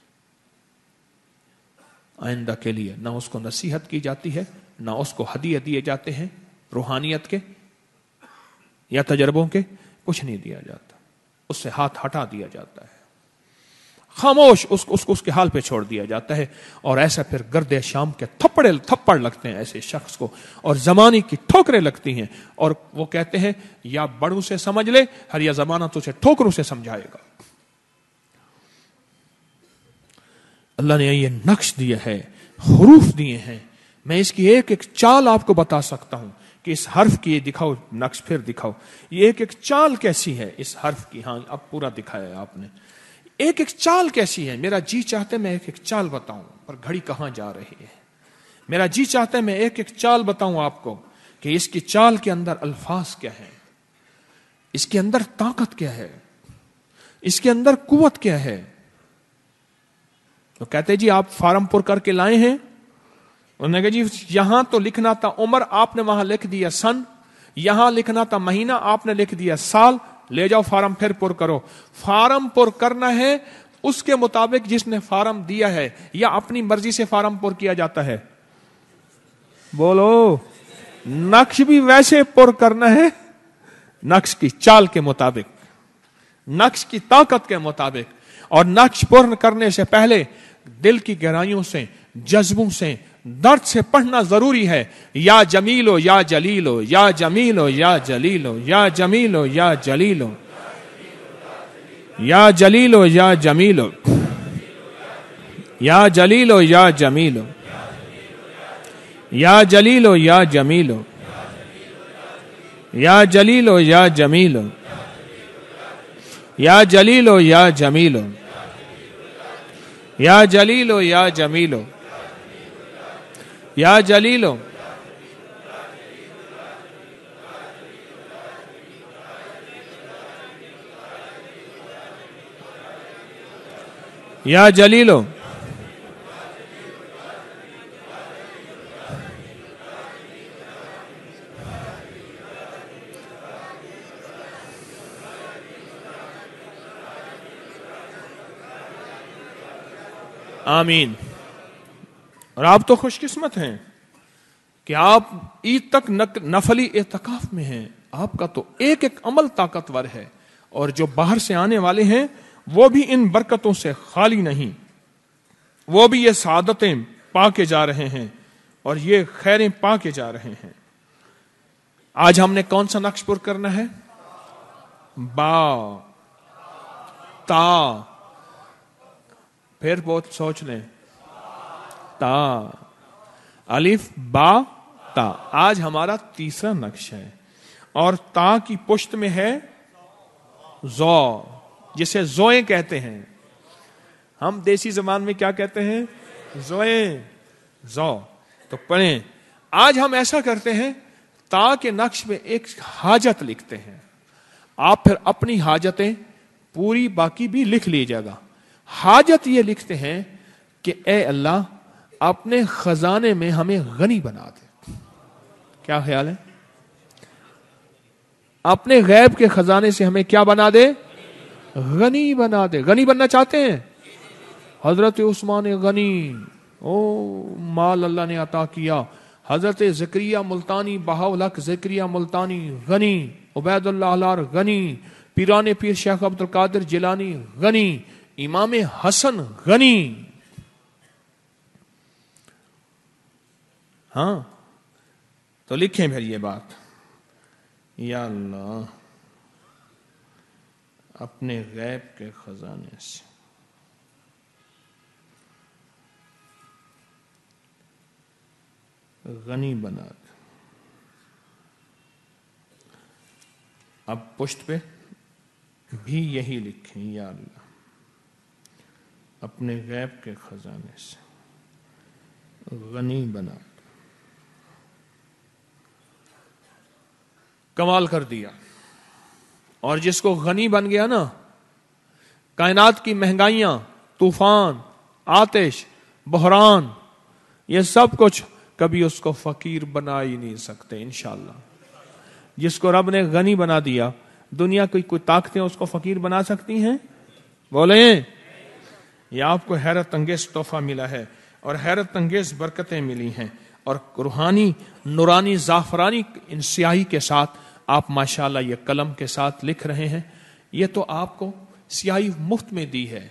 آئندہ کے لیے نہ اس کو نصیحت کی جاتی ہے، نہ اس کو ہدیے دیے جاتے ہیں روحانیت کے یا تجربوں کے، کچھ نہیں دیا جاتا، اس سے ہاتھ ہٹا دیا جاتا ہے، خاموش اس کو اس کو اس کے حال پہ چھوڑ دیا جاتا ہے، اور ایسا پھر گرد شام کے تھپڑے تھپڑ لگتے ہیں ایسے شخص کو، اور زمانے کی ٹھوکریں لگتی ہیں، اور وہ کہتے ہیں یا بڑوں سے سمجھ لے ہر یا زمانہ تجھے ٹھوکروں سے سمجھائے گا۔ اللہ نے یہ نقش دیا ہے، حروف دیے ہیں، میں اس کی ایک ایک چال آپ کو بتا سکتا ہوں کہ اس حرف کی دکھاؤ، نقش پھر دکھاؤ، یہ ایک ایک چال کیسی ہے اس حرف کی، ہاں اب پورا دکھایا ہے آپ نے، ایک ایک چال کیسی ہے، میرا جی چاہتے میں ایک ایک چال بتاؤں پر گھڑی کہاں جا رہی ہے، میرا جی چاہتا ہے میں ایک ایک چال بتاؤں آپ کو کہ اس کی چال کے اندر الفاظ کیا ہے، اس کے اندر طاقت کیا ہے، اس کے اندر قوت کیا ہے۔ تو کہتے جی آپ فارم پر کر کے لائے ہیں، انہوں نے کہا جی یہاں تو لکھنا تھا عمر، آپ نے وہاں لکھ دیا سن، یہاں لکھنا تھا مہینہ، آپ نے لکھ دیا سال، لے جاؤ فارم پھر پر کرو۔ فارم پر کرنا ہے اس کے مطابق جس نے فارم دیا ہے، یا اپنی مرضی سے فارم پر کیا جاتا ہے؟ بولو، نقش بھی ویسے پر کرنا ہے، نقش کی چال کے مطابق، نقش کی طاقت کے مطابق، اور نقش پر کرنے سے پہلے دل کی گہرائیوں سے، جذبوں سے، درد سے پڑھنا ضروری ہے۔ یا جمیلو یا جلیلو، یا جمیلو یا جلیلو، یا جمیلو یا جلیلو، یا جلیلو یا جمیلو، یا جلیلو یا جمیلو، یا جلیلو یا جمیلو، یا جلیلو یا جمیلو، یا جلیلو یا جمیلو، یا جلیلو یا جمیلو، یا جلیلو، یا جلیلو، آمین۔ اور آپ تو خوش قسمت ہیں کہ آپ عید تک نفلی اعتکاف میں ہیں، آپ کا تو ایک ایک عمل طاقتور ہے، اور جو باہر سے آنے والے ہیں وہ بھی ان برکتوں سے خالی نہیں، وہ بھی یہ سعادتیں پا کے جا رہے ہیں اور یہ خیریں پا کے جا رہے ہیں۔ آج ہم نے کون سا نقش پر کرنا ہے؟ با، تا، پھر بہت سوچ لیں، تا، الف با تا، آج ہمارا تیسرا نقش ہے، اور تا کی پشت میں ہے زو، جسے زوئیں کہتے ہیں، ہم دیسی زبان میں کیا کہتے ہیں؟ زوئیں، زو. تو پڑھیں. آج ہم ایسا کرتے ہیں تاکہ نقش میں ایک حاجت لکھتے ہیں. آپ پھر اپنی حاجتیں پوری باقی بھی لکھ لیجیے گا. حاجت یہ لکھتے ہیں کہ اے اللہ اپنے خزانے میں ہمیں غنی بنا دے. کیا خیال ہے؟ اپنے غیب کے خزانے سے ہمیں کیا بنا دے؟ غنی بنا دے. غنی بننا چاہتے ہیں؟ حضرت عثمان غنی، او مال اللہ نے عطا کیا. حضرت زکریا ملتانی، بہاؤالحق زکریا ملتانی غنی. عبید اللہ علار غنی. پیران پیر شیخ عبد القادر جیلانی غنی. امام حسن غنی. ہاں تو لکھیں پھر یہ بات، یا اللہ اپنے غیب کے خزانے سے غنی بنا دے. اب پشت پہ بھی یہی لکھیں، یا اللہ اپنے غیب کے خزانے سے غنی بنا دے. کمال کر دیا. اور جس کو غنی بن گیا نا، کائنات کی مہنگائیاں، طوفان، آتش، بحران، یہ سب کچھ کبھی اس کو فقیر بنا ہی نہیں سکتے انشاءاللہ. جس کو رب نے غنی بنا دیا، دنیا کی کوئی طاقتیں اس کو فقیر بنا سکتی ہیں؟ بولیں. یہ آپ کو حیرت انگیز تحفہ ملا ہے اور حیرت انگیز برکتیں ملی ہیں، اور روحانی نورانی زعفرانی ان سیاہی کے ساتھ آپ ماشاءاللہ یہ قلم کے ساتھ لکھ رہے ہیں. یہ تو آپ کو سیاہی مفت میں دی ہے.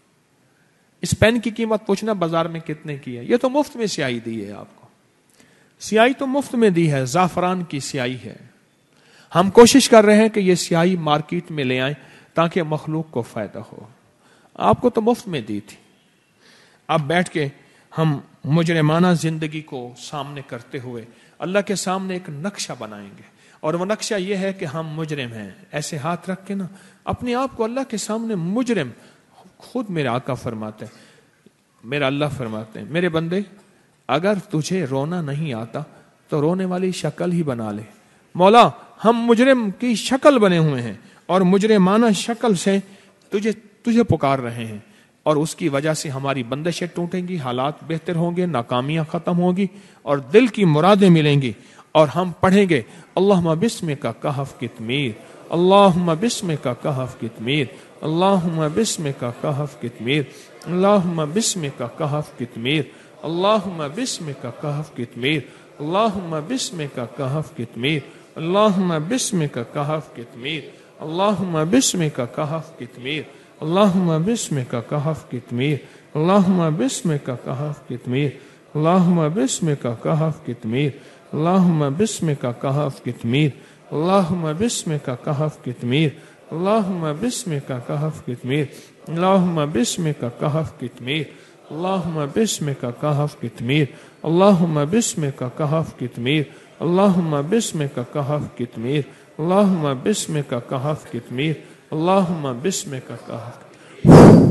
اس پین کی قیمت پوچھنا بازار میں کتنے کی ہے؟ یہ تو مفت میں سیاہی دی ہے آپ کو. سیاہی تو مفت میں دی ہے، زعفران کی سیاہی ہے. ہم کوشش کر رہے ہیں کہ یہ سیاہی مارکیٹ میں لے آئیں تاکہ مخلوق کو فائدہ ہو. آپ کو تو مفت میں دی تھی. اب بیٹھ کے ہم مجرمانہ زندگی کو سامنے کرتے ہوئے اللہ کے سامنے ایک نقشہ بنائیں گے، اور وہ نقشہ یہ ہے کہ ہم مجرم ہیں. ایسے ہاتھ رکھ کے نا اپنے آپ کو اللہ کے سامنے مجرم. خود میرے آقا فرماتے ہیں، میرا اللہ فرماتے ہیں، میرے بندے اگر تجھے رونا نہیں آتا تو رونے والی شکل ہی بنا لے. مولا ہم مجرم کی شکل بنے ہوئے ہیں اور مجرمانہ شکل سے تجھے تجھے پکار رہے ہیں، اور اس کی وجہ سے ہماری بندشیں ٹوٹیں گی، حالات بہتر ہوں گے، ناکامیاں ختم ہوں گی اور دل کی مرادیں ملیں گی. اور ہم پڑھیں گے اللہم بسمک کہف کتمیر، اللہم بسمک کہف کتمیر، اللہم بسمک کہف کتمیر، اللہم بسمک کہف کتمیر، اللہم بسمک کہف کتمیر، اللہم بسمک کہف کتمیر، اللہم بسمک کہف کتمیر، اللہم بسمک کہف کتمیر، اللہم بسمک کہف کتمیر، اللہم بسمک کہف کتمیر، اللہم بسمک کہف کتمیر، اللہم بسمک کہف کتمیر، اللہم بسمک کہف کتمیر، اللہم بسمک کہف کتمیر، اللہم بسمک کہف کتمیر، اللہم بسمک کہف کتمیر، اللہم بسمک کہف کتمیر، اللہم بسمک کہف کتمیر، اللہم بسمک کہف کتمیر، اللہم بسمک کہف.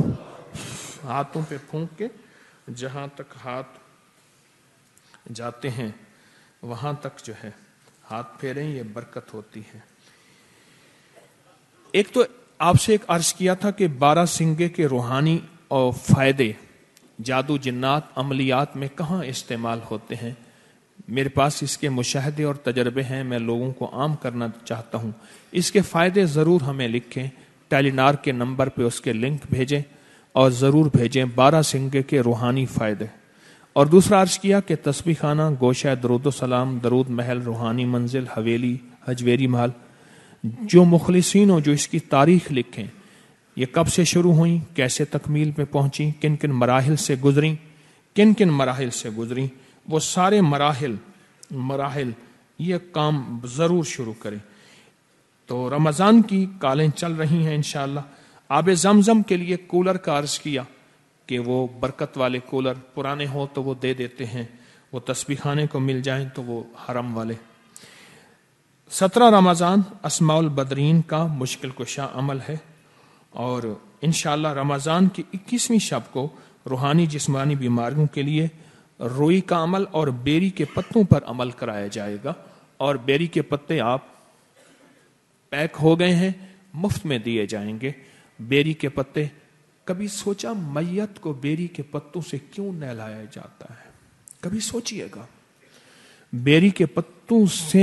ہاتھوں پہ پھونک کے جہاں تک ہاتھ جاتے ہیں وہاں تک جو ہے ہاتھ پھیریں، یہ برکت ہوتی ہے. ایک تو آپ سے ایک عرض کیا تھا کہ بارہ سنگے کے روحانی اور فائدے جادو جنات عملیات میں کہاں استعمال ہوتے ہیں. میرے پاس اس کے مشاہدے اور تجربے ہیں، میں لوگوں کو عام کرنا چاہتا ہوں. اس کے فائدے ضرور ہمیں لکھیں، ٹیلی نار کے نمبر پہ اس کے لنک بھیجیں اور ضرور بھیجیں بارہ سنگے کے روحانی فائدے. اور دوسرا عرض کیا کہ تسبیح خانہ، گوشہ درود و سلام، درود محل، روحانی منزل، حویلی، حجویری محل، جو مخلصین ہو جو اس کی تاریخ لکھیں، یہ کب سے شروع ہوئیں، کیسے تکمیل پہ پہنچیں، کن کن مراحل سے گزریں، کن کن مراحل سے گزریں، وہ سارے مراحل مراحل یہ کام ضرور شروع کریں. تو رمضان کی کالیں چل رہی ہیں انشاءاللہ. آب زمزم کے لیے کولر کا عرض کیا کہ وہ برکت والے کولر پرانے ہو تو وہ دے دیتے ہیں، وہ تسبیح خانے کو مل جائیں تو وہ حرم والے. سترہ رمضان اسماء البدرین کا مشکل کشا عمل ہے، اور انشاءاللہ رمضان کی اکیسویں شب کو روحانی جسمانی بیماریوں کے لیے روئی کا عمل اور بیری کے پتوں پر عمل کرایا جائے گا. اور بیری کے پتے آپ پیک ہو گئے ہیں, مفت میں دیے جائیں گے. بیری کے پتے, کبھی سوچا میت کو بیری کے پتوں سے کیوں نہلایا جاتا ہے؟ کبھی سوچئے گا بیری کے پتوں سے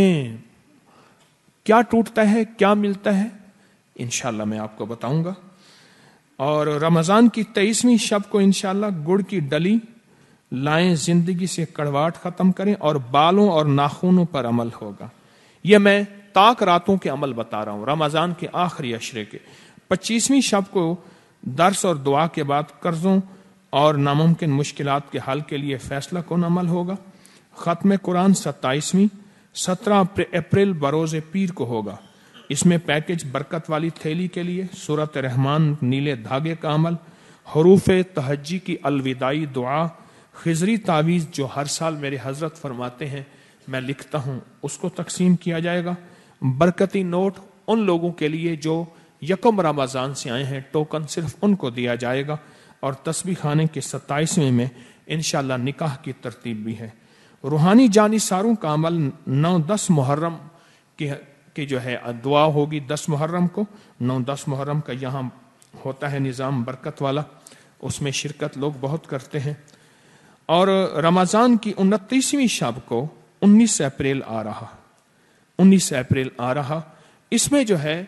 کیا ٹوٹتا ہے, کیا ملتا ہے؟ انشاءاللہ میں آپ کو بتاؤں گا. اور رمضان کی تیئیسویں شب کو انشاءاللہ گڑ کی ڈلی لائیں, زندگی سے کڑواہٹ ختم کریں, اور بالوں اور ناخنوں پر عمل ہوگا. یہ میں تاک راتوں کے عمل بتا رہا ہوں, رمضان کے آخری عشرے کے. پچیسویں شب کو درس اور دعا کے بعد قرضوں اور ناممکن مشکلات کے حل کے لیے فیصلہ کن عمل ہوگا. ختم قرآن ستائیسویں سترہ اپریل بروز پیر کو ہوگا. اس میں پیکج برکت والی تھیلی کے لیے سورۃ رحمان نیلے دھاگے کا عمل, حروف تہجی کی الوداعی دعا, خضری تعویذ جو ہر سال میرے حضرت فرماتے ہیں میں لکھتا ہوں, اس کو تقسیم کیا جائے گا. برکتی نوٹ ان لوگوں کے لیے جو یکم رمضان سے آئے ہیں, ٹوکن صرف ان کو دیا جائے گا. اور تسبیح خانے کے ستائیسویں میں انشاءاللہ نکاح کی ترتیب بھی ہے. روحانی جانثاروں کا عمل نو دس محرم کے کہ جو ہے دعا ہوگی دس محرم کو. نو دس محرم کا یہاں ہوتا ہے نظام برکت والا, اس میں شرکت لوگ بہت کرتے ہیں. اور رمضان کی انتیسویں شب کو انیس اپریل آ رہا انیس اپریل آ رہا اس میں جو ہے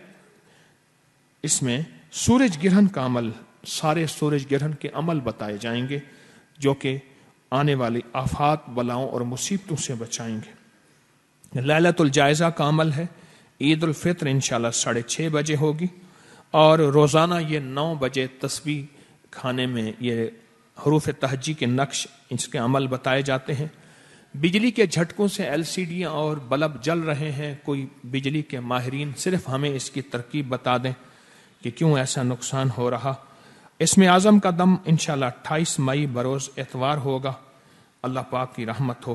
اس میں سورج گرہن کا عمل, سارے سورج گرہن کے عمل بتائے جائیں گے جو کہ آنے والی آفات بلاؤں اور مصیبتوں سے بچائیں گے. لیلۃ الجائزہ کا عمل ہے. عید الفطر انشاءاللہ ساڑھے چھ بجے ہوگی, اور روزانہ یہ نو بجے تسبیح خانے میں یہ حروف تہجی کے نقش اس کے عمل بتائے جاتے ہیں. بجلی کے جھٹکوں سے ایل سی ڈیاں اور بلب جل رہے ہیں, کوئی بجلی کے ماہرین صرف ہمیں اس کی ترکیب بتا دیں کہ کیوں ایسا نقصان ہو رہا. اس میں اعظم کا دم انشاءاللہ اٹھائیس مئی بروز اتوار ہوگا. اللہ پاک کی رحمت ہو.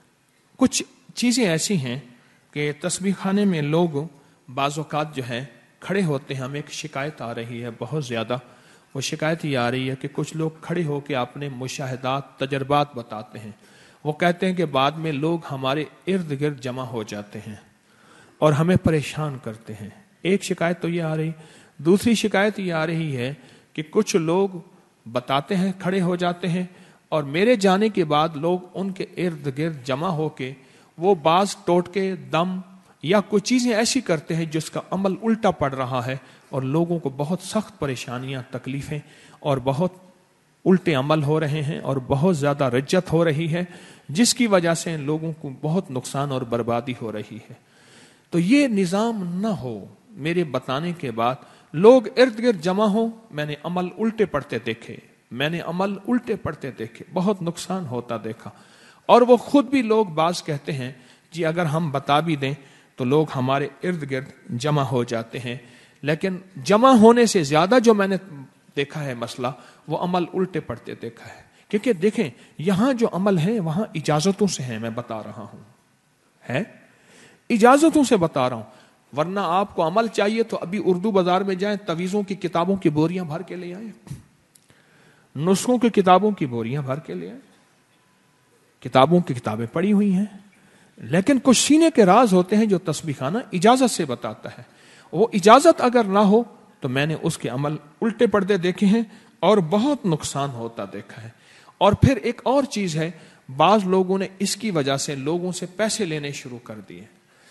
کچھ چیزیں ایسی ہیں کہ تسبیح خانے میں لوگ بعض اوقات جو ہے کھڑے ہوتے ہیں. ہمیں ایک شکایت آ رہی ہے بہت زیادہ, وہ شکایت یہ آ رہی ہے کہ کچھ لوگ کھڑے ہو کے اپنے مشاہدات تجربات بتاتے ہیں. وہ کہتے ہیں کہ بعد میں لوگ ہمارے ارد گرد جمع ہو جاتے ہیں اور ہمیں پریشان کرتے ہیں. ایک شکایت تو یہ آ رہی. دوسری شکایت یہ آ رہی ہے کہ کچھ لوگ بتاتے ہیں, کھڑے ہو جاتے ہیں, اور میرے جانے کے بعد لوگ ان کے ارد گرد جمع ہو کے وہ بعض ٹوٹکے دم یا کچھ چیزیں ایسی کرتے ہیں جس کا عمل الٹا پڑ رہا ہے, اور لوگوں کو بہت سخت پریشانیاں تکلیفیں اور بہت الٹے عمل ہو رہے ہیں اور بہت زیادہ رجت ہو رہی ہے, جس کی وجہ سے لوگوں کو بہت نقصان اور بربادی ہو رہی ہے. تو یہ نظام نہ ہو. میرے بتانے کے بعد لوگ ارد گرد جمع ہو, میں نے عمل الٹے پڑتے دیکھے میں نے عمل الٹے پڑتے دیکھے بہت نقصان ہوتا دیکھا. اور وہ خود بھی لوگ بعض کہتے ہیں جی اگر ہم بتا بھی دیں تو لوگ ہمارے ارد گرد جمع ہو جاتے ہیں, لیکن جمع ہونے سے زیادہ جو میں نے دیکھا ہے مسئلہ وہ عمل الٹے پڑتے دیکھا ہے. کیونکہ دیکھیں یہاں جو عمل ہے وہاں اجازتوں سے ہے, میں بتا رہا ہوں ہے اجازتوں سے بتا رہا ہوں. ورنہ آپ کو عمل چاہیے تو ابھی اردو بازار میں جائیں, تویزوں کی کتابوں کی بوریاں بھر کے لے آئیں, نسخوں کی کتابوں کی بوریاں بھر کے لے آئیں. کتابوں کی کتابیں پڑھی ہوئی ہیں, لیکن کچھ سینے کے راز ہوتے ہیں جو تسبیح خانہ اجازت سے بتاتا ہے. وہ اجازت اگر نہ ہو تو میں نے اس کے عمل الٹے پڑتے دیکھے ہیں اور بہت نقصان ہوتا دیکھا ہے. اور پھر ایک اور چیز ہے, بعض لوگوں نے اس کی وجہ سے لوگوں سے پیسے لینے شروع کر دیے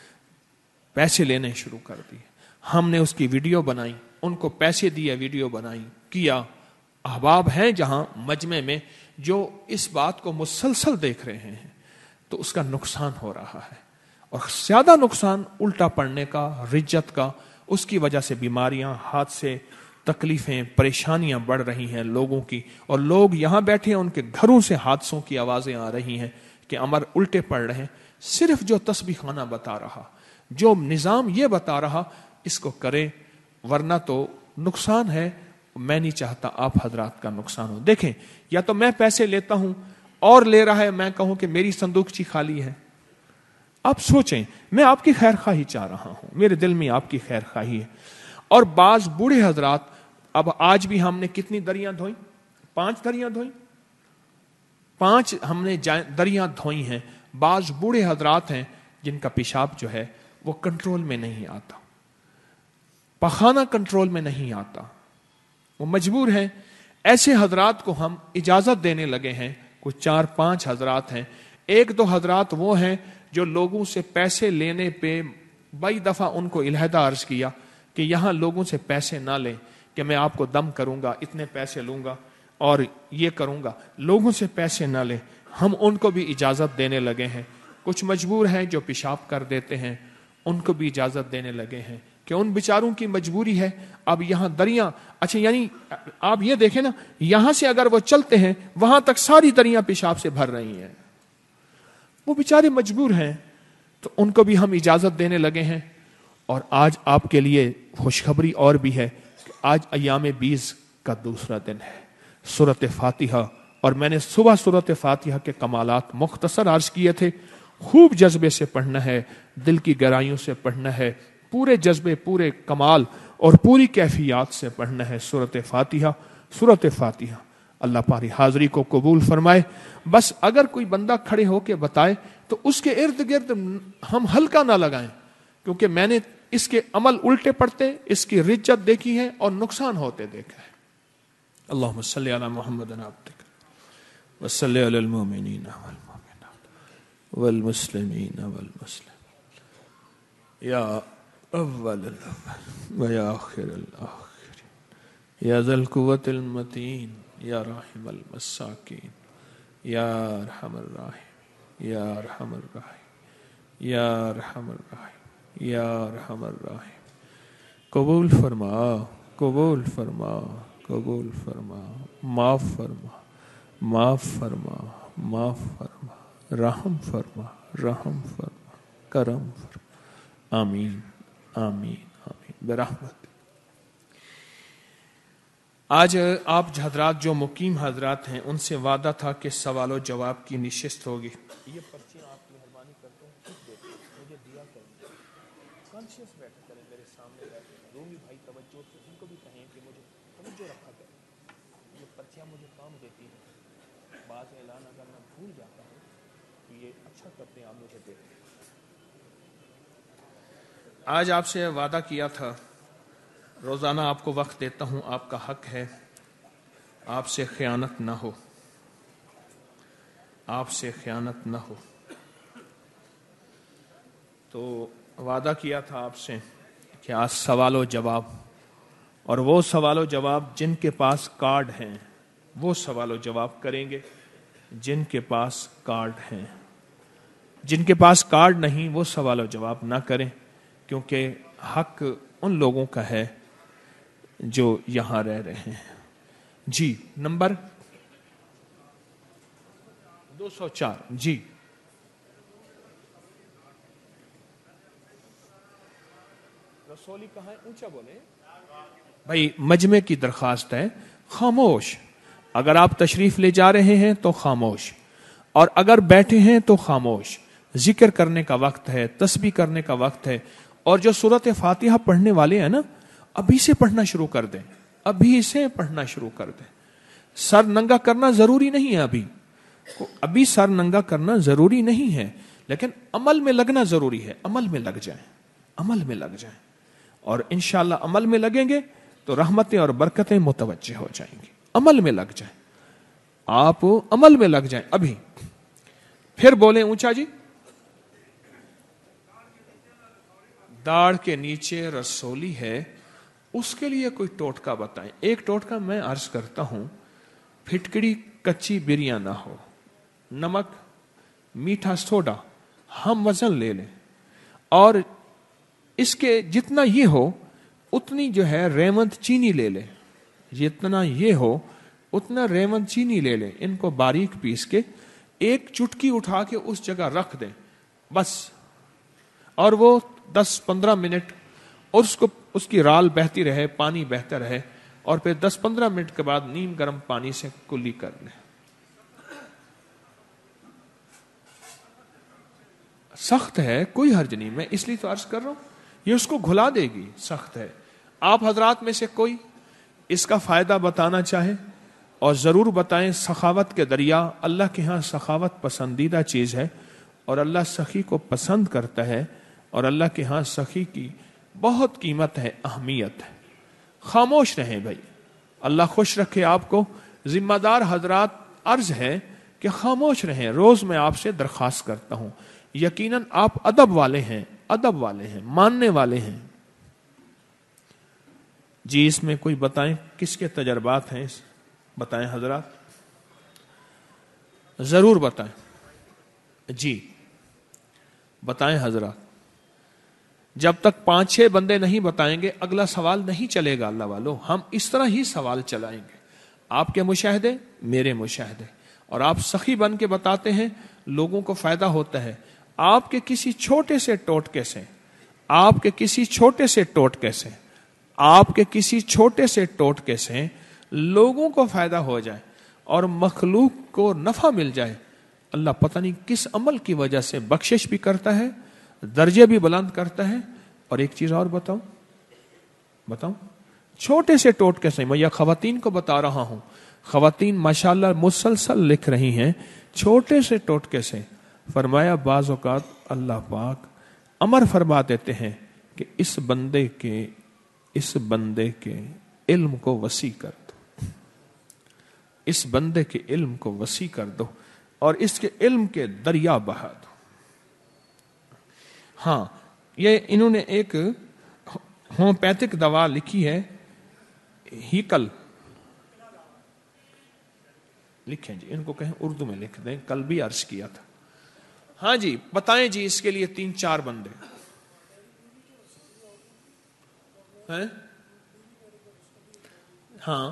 پیسے لینے شروع کر دیے ہم نے اس کی ویڈیو بنائی, ان کو پیسے دیے, ویڈیو بنائی کیا. احباب ہیں جہاں مجمع میں جو اس بات کو مسلسل دیکھ رہے ہیں, تو اس کا نقصان ہو رہا ہے, اور زیادہ نقصان الٹا پڑنے کا, رجت کا. اس کی وجہ سے بیماریاں, حادثے, تکلیفیں, پریشانیاں بڑھ رہی ہیں لوگوں کی, اور لوگ یہاں بیٹھے ہیں ان کے گھروں سے حادثوں کی آوازیں آ رہی ہیں کہ امر الٹے پڑ رہے ہیں. صرف جو تسبیح خانہ بتا رہا, جو نظام یہ بتا رہا, اس کو کریں, ورنہ تو نقصان ہے. میں نہیں چاہتا آپ حضرات کا نقصان ہو. دیکھیں یا تو میں پیسے لیتا ہوں اور لے رہا ہے, میں کہوں کہ میری صندوقچی خالی ہے. آپ سوچیں, میں آپ کی خیر خواہی چاہ رہا ہوں, میرے دل میں آپ کی خیر خواہی ہے. اور بعض بوڑھے حضرات اب آج بھی ہم نے کتنی دریاں دھوئی؟ پانچ دریاں دھوئی، پانچ ہم نے دریاں دھوئی ہیں. بعض بوڑھے حضرات ہیں جن کا پیشاب جو ہے وہ کنٹرول میں نہیں آتا، پخانہ کنٹرول میں نہیں آتا، وہ مجبور ہیں. ایسے حضرات کو ہم اجازت دینے لگے ہیں. کچھ چار پانچ حضرات ہیں. ایک دو حضرات وہ ہیں جو لوگوں سے پیسے لینے پہ بئی دفعہ ان کو علیحدہ عرض کیا کہ یہاں لوگوں سے پیسے نہ لیں، کہ میں آپ کو دم کروں گا، اتنے پیسے لوں گا اور یہ کروں گا، لوگوں سے پیسے نہ لیں. ہم ان کو بھی اجازت دینے لگے ہیں. کچھ مجبور ہیں جو پیشاب کر دیتے ہیں، ان کو بھی اجازت دینے لگے ہیں کہ ان بیچاروں کی مجبوری ہے. اب یہاں دریاں، اچھا یعنی آپ یہ دیکھیں نا، یہاں سے اگر وہ چلتے ہیں وہاں تک ساری دریاں پیشاب سے بھر رہی ہیں. وہ بیچارے مجبور ہیں تو ان کو بھی ہم اجازت دینے لگے ہیں. اور آج آپ کے لیے خوشخبری اور بھی ہے کہ آج ایام بیس کا دوسرا دن ہے. سورۃ فاتحہ، اور میں نے صبح سورۃ فاتحہ کے کمالات مختصر عرض کیے تھے. خوب جذبے سے پڑھنا ہے، دل کی گہرائیوں سے پڑھنا ہے، پورے جذبے، پورے کمال اور پوری کیفیات سے پڑھنا ہے سورۃ فاتحہ. سورۃ فاتحہ اللہ پاری حاضری کو قبول فرمائے. بس اگر کوئی بندہ کھڑے ہو کے بتائے تو اس کے ارد گرد ہم ہلکا نہ لگائیں، کیونکہ میں نے اس کے عمل الٹے پڑتے، اس کی رجت دیکھی ہے اور نقصان ہوتے دیکھا ہے. اللہم صلی علی محمد عبدک وصلی علی المؤمنین والمؤمنات والمسلمین والمسلمات یا اول الاول و یا آخر الاخرین یا ذا القوة المتین یا راحم المساکین یا ارحم الراحمین یا ارحم الراحمین یا ارحم الراحمین یا ارحم الراحمین. قبول فرما، قبول فرما، قبول فرما، معاف فرما، معاف فرما، معاف فرما، رحم فرما، رحم فرما، کرم فرما. آمین آمین آمین برحمت. آج آپ حضرات جو مقیم حضرات ہیں ان سے وعدہ تھا کہ سوال و جواب کی نشست ہوگی. یہ پرچیاں آپ کی مہربانی کرتے ہیں خود دیتے ہیں، مجھے دیا کریں، کانشیس بیٹھا کریں میرے سامنے بیٹھے. رومی بھائی توجہ سے ان کو بھی کہیں کہ مجھے توجہ رکھا کریں. یہ پرچیاں مجھے کام دیتی ہیں، بعض اعلان اگر میں بھول جاتا ہوں تو یہ اچھا کرتے ہیں، آپ مجھے دیتے ہیں. آج آپ سے وعدہ کیا تھا، روزانہ آپ کو وقت دیتا ہوں، آپ کا حق ہے، آپ سے خیانت نہ ہو، آپ سے خیانت نہ ہو. تو وعدہ کیا تھا آپ سے کہ آج سوال و جواب، اور وہ سوال و جواب جن کے پاس کارڈ ہیں وہ سوال و جواب کریں گے، جن کے پاس کارڈ ہیں. جن کے پاس کارڈ نہیں وہ سوال و جواب نہ کریں، کیونکہ حق ان لوگوں کا ہے جو یہاں رہ رہے ہیں. جی نمبر دو سو چار. جی رسولی کہاں ہے؟ اونچا بولیں بھائی. مجمع کی درخواست ہے، خاموش. اگر آپ تشریف لے جا رہے ہیں تو خاموش، اور اگر بیٹھے ہیں تو خاموش. ذکر کرنے کا وقت ہے، تسبیح کرنے کا وقت ہے. اور جو سورۃ فاتحہ پڑھنے والے ہیں نا، ابھی سے پڑھنا شروع کر دیں، ابھی سے پڑھنا شروع کر دیں. سر ننگا کرنا ضروری نہیں ہے، ابھی ابھی سر ننگا کرنا ضروری نہیں ہے، لیکن عمل میں لگنا ضروری ہے. عمل میں لگ جائیں، عمل میں لگ جائیں، اور انشاءاللہ عمل میں لگیں گے تو رحمتیں اور برکتیں متوجہ ہو جائیں گی. عمل میں لگ جائیں، آپ عمل میں لگ جائیں ابھی. پھر بولیں اونچا جی. داڑھ کے نیچے رسولی ہے، اس کے لیے کوئی ٹوٹکا بتائیں. ایک ٹوٹکا میں عرض کرتا ہوں، پھٹکڑی کچی بریاں نہ ہو، نمک میٹھا سوڈا ہم وزن لے لیں، اور اس کے جتنا یہ ہو اتنی جو ہے ریوند چینی لے لیں. جتنا یہ ہو اتنا ریوند چینی لے لیں. ان کو باریک پیس کے ایک چٹکی اٹھا کے اس جگہ رکھ دیں بس، اور وہ دس پندرہ منٹ، اور اس کو اس کی رال بہتی رہے، پانی بہتا رہے، اور پھر دس پندرہ منٹ کے بعد نیم گرم پانی سے کلی کر لیں. سخت ہے، کوئی حرج نہیں، میں اس لیے تو عرض کر رہا ہوں، یہ اس کو گھلا دے گی. سخت ہے. آپ حضرات میں سے کوئی اس کا فائدہ بتانا چاہیں اور ضرور بتائیں. سخاوت کے دریا اللہ کے ہاں سخاوت پسندیدہ چیز ہے اور اللہ سخی کو پسند کرتا ہے اور اللہ کے ہاں سخی کی بہت قیمت ہے, اہمیت ہے. خاموش رہیں بھائی, اللہ خوش رکھے آپ کو. ذمہ دار حضرات عرض ہے کہ خاموش رہیں. روز میں آپ سے درخواست کرتا ہوں, یقیناً آپ ادب والے ہیں, ادب والے ہیں, ماننے والے ہیں. جی اس میں کوئی بتائیں کس کے تجربات ہیں؟ بتائیں حضرات, ضرور بتائیں. جی بتائیں حضرات. جب تک پانچ چھ بندے نہیں بتائیں گے اگلا سوال نہیں چلے گا. اللہ والو, ہم اس طرح ہی سوال چلائیں گے. آپ کے مشاہدے, میرے مشاہدے, اور آپ سخی بن کے بتاتے ہیں, لوگوں کو فائدہ ہوتا ہے. آپ کے کسی چھوٹے سے ٹوٹکے سے, آپ کے کسی چھوٹے سے ٹوٹکے سے, آپ کے کسی چھوٹے سے ٹوٹکے سے لوگوں کو فائدہ ہو جائے اور مخلوق کو نفع مل جائے, اللہ پتہ نہیں کس عمل کی وجہ سے بخشش بھی کرتا ہے, درجے بھی بلند کرتا ہے. اور ایک چیز اور بتاؤں بتاؤں چھوٹے سے ٹوٹکے سے, میں یہ خواتین کو بتا رہا ہوں, خواتین ماشاءاللہ مسلسل لکھ رہی ہیں, چھوٹے سے ٹوٹکے سے فرمایا بعض اوقات اللہ پاک امر فرما دیتے ہیں کہ اس بندے کے اس بندے کے علم کو وسیع کر دو, اس بندے کے علم کو وسیع کر دو اور اس کے علم کے دریا بہا دو. ہاں یہ انہوں نے ایک ہومیوپیتھک دوا لکھی ہے, ہیکل لکھیں جی, ان کو کہیں اردو میں لکھ دیں, کل بھی عرض کیا تھا. ہاں جی بتائیں جی, اس کے لیے تین چار بندے ہیں. ہاں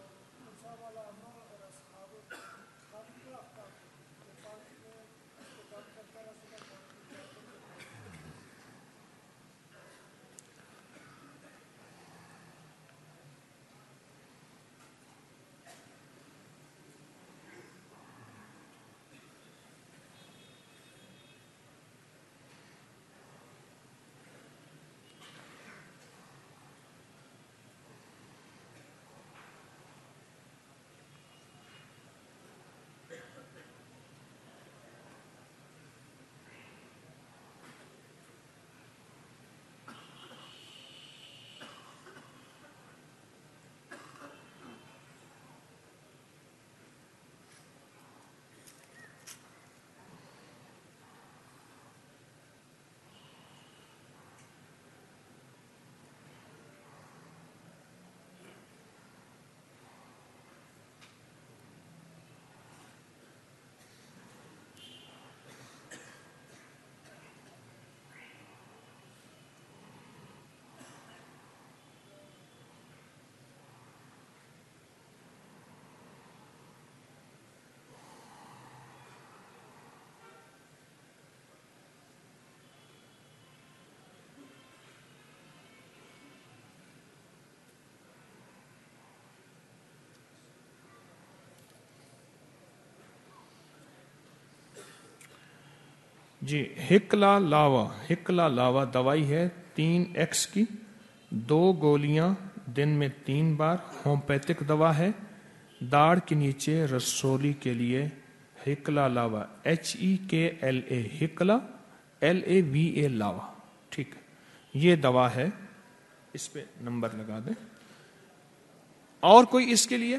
جی ہکلا لاوا, ہکلا لاوا دوائی ہے تین ایکس کی, دو گولیاں دن میں تین بار, ہومیوپیتھک دوا ہے. داڑھ کے نیچے رسولی کے لیے ہکلا لاوا, ایچ ای کے L A, Hakla L A وی اے لاوا, ٹھیک ہے, یہ دوا ہے, اس پہ نمبر لگا دیں. اور کوئی اس کے لیے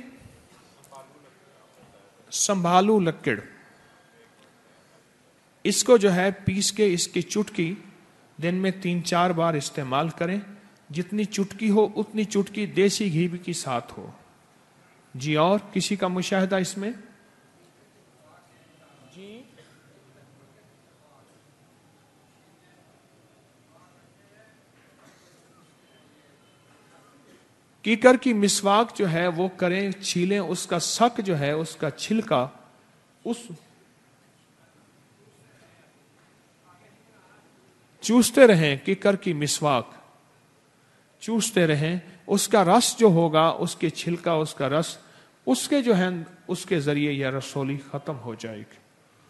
سنبھالو لکڑ, اس کو جو ہے پیس کے اس کی چٹکی دن میں تین چار بار استعمال کریں. جتنی چٹکی ہو اتنی چٹکی دیسی گھی کے ساتھ ہو. جی اور کسی کا مشاہدہ اس میں؟ جی کیکر کی مسواک جو ہے وہ کریں, چھیلیں, اس کا سک جو ہے اس کا چھلکا اس چوستے رہیں, کیکر کی مسواک چوستے رہیں, اس کا رس جو ہوگا, اس کے چھلکا, اس کا رس, اس کے جو ہے اس کے ذریعے یہ رسولی ختم ہو جائے گی.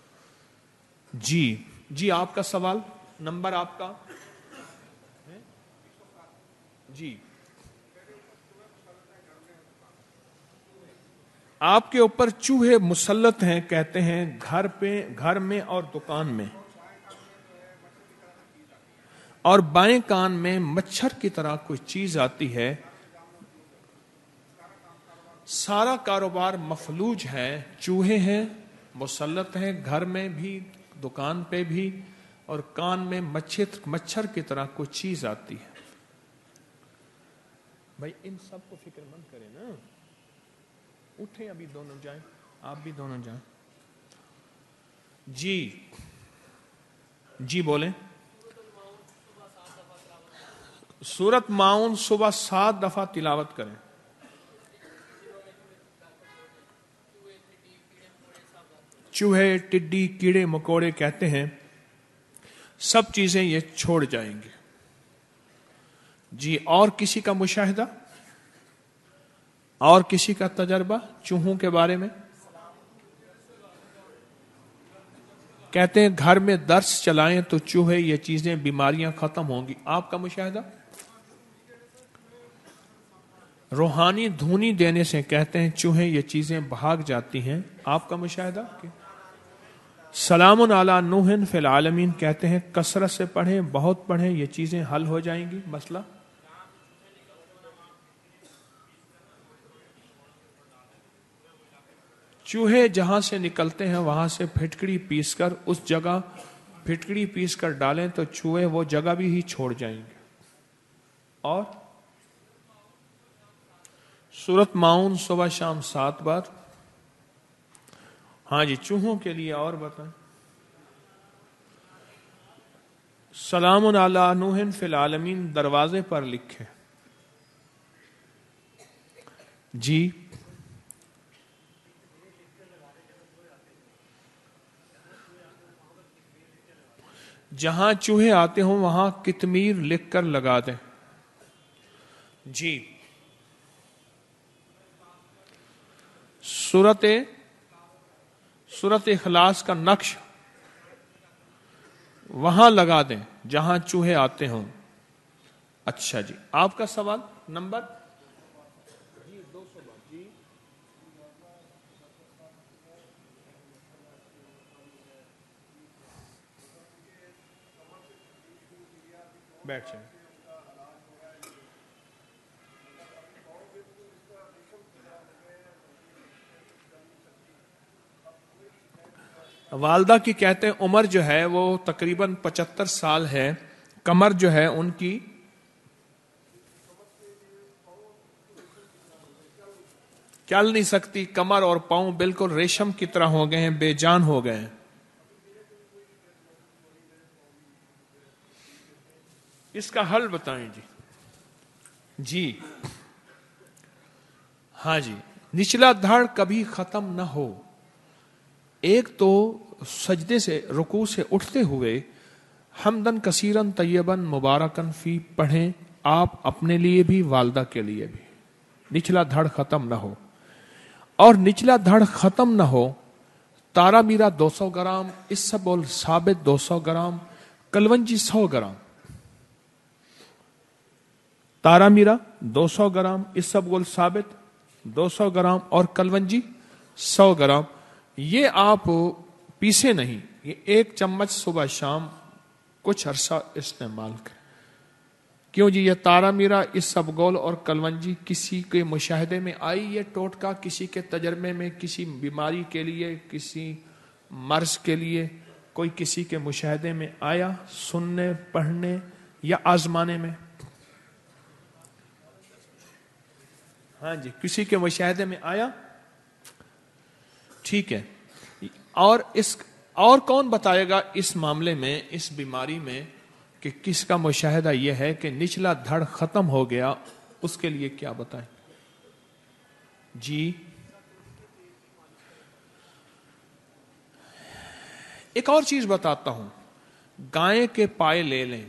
جی جی آپ کا سوال, نمبر آپ کا؟ جی آپ کے اوپر چوہے مسلط ہیں، کہتے ہیں گھر پہ، گھر میں اور دکان میں، اور بائیں کان میں مچھر کی طرح کوئی چیز آتی ہے، سارا کاروبار مفلوج ہے، چوہے ہیں، مسلط ہیں، گھر میں بھی دکان پہ بھی، اور کان میں مچھر مچھر کی طرح کوئی چیز آتی ہے. بھائی ان سب کو فکر مند کریں نا، اٹھیں ابھی دونوں جائیں، آپ بھی دونوں جائیں. جی جی بولیں. سورت معاون صبح سات دفعہ تلاوت کریں. چوہے، ٹڈی، کیڑے مکوڑے کہتے ہیں سب چیزیں یہ چھوڑ جائیں گے. جی اور کسی کا مشاہدہ، اور کسی کا تجربہ چوہوں کے بارے میں؟ کہتے ہیں گھر میں درس چلائیں تو چوہے یہ چیزیں بیماریاں ختم ہوں گی. آپ کا مشاہدہ؟ روحانی دھونی دینے سے کہتے ہیں چوہے یہ چیزیں بھاگ جاتی ہیں. آپ کا مشاہدہ؟ سلام علی نوح فی العالمین کہتے ہیں کثرت سے پڑھیں، بہت پڑھیں، یہ چیزیں حل ہو جائیں گی. مسئلہ چوہے جہاں سے نکلتے ہیں وہاں سے پھٹکڑی پیس کر اس جگہ پھٹکڑی پیس کر ڈالیں تو چوہے وہ جگہ بھی ہی چھوڑ جائیں گے. اور سورت معاون صبح شام سات بار. ہاں جی چوہوں کے لیے اور بتائیں. سلام علی نوح فی العالمین دروازے پر لکھیں. جی جہاں چوہے آتے ہوں وہاں کتمیر لکھ کر لگا دیں. جی سورت سورت اخلاص کا نقش وہاں لگا دیں جہاں چوہے آتے ہوں. اچھا جی آپ کا سوال نمبر؟ جی دو سو بات. جی بیٹھ جائیں. والدہ کی کہتے ہیں عمر جو ہے وہ تقریباً پچہتر سال ہے، کمر جو ہے ان کی چل نہیں سکتی، کمر اور پاؤں بالکل ریشم کی طرح ہو گئے ہیں، بے جان ہو گئے ہیں. اس کا حل بتائیں جی. جی ہاں جی نچلا دھڑ کبھی ختم نہ ہو. ایک تو سجدے سے رکوع سے اٹھتے ہوئے حمدن کثیرن طیبن مبارکن فی پڑھیں، آپ اپنے لیے بھی والدہ کے لیے بھی. نچلا دھڑ ختم نہ ہو. اور نچلا دھڑ ختم نہ ہو تارا میرا دو سو گرام، اس سے بول ثابت دو سو گرام، کلونجی سو گرام. تارا میرا دو سو گرام، اس سے بول ثابت دو سو گرام، اور کلونجی سو گرام. یہ آپ پیسے نہیں، یہ ایک چمچ صبح شام کچھ عرصہ استعمال کریں. کیوں جی یہ تارا میرا، اس سب گول اور کلونجی کسی کے مشاہدے میں آئی، یہ ٹوٹکا کسی کے تجربے میں، کسی بیماری کے لیے، کسی مرض کے لیے کوئی کسی کے مشاہدے میں آیا، سننے پڑھنے یا آزمانے میں؟ ہاں جی کسی کے مشاہدے میں آیا. ٹھیک ہے. اور اس اور کون بتائے گا اس معاملے میں، اس بیماری میں کہ کس کا مشاہدہ یہ ہے کہ نچلا دھڑ ختم ہو گیا، اس کے لیے کیا بتائیں؟ جی ایک اور چیز بتاتا ہوں. گائے کے پائے لے لیں،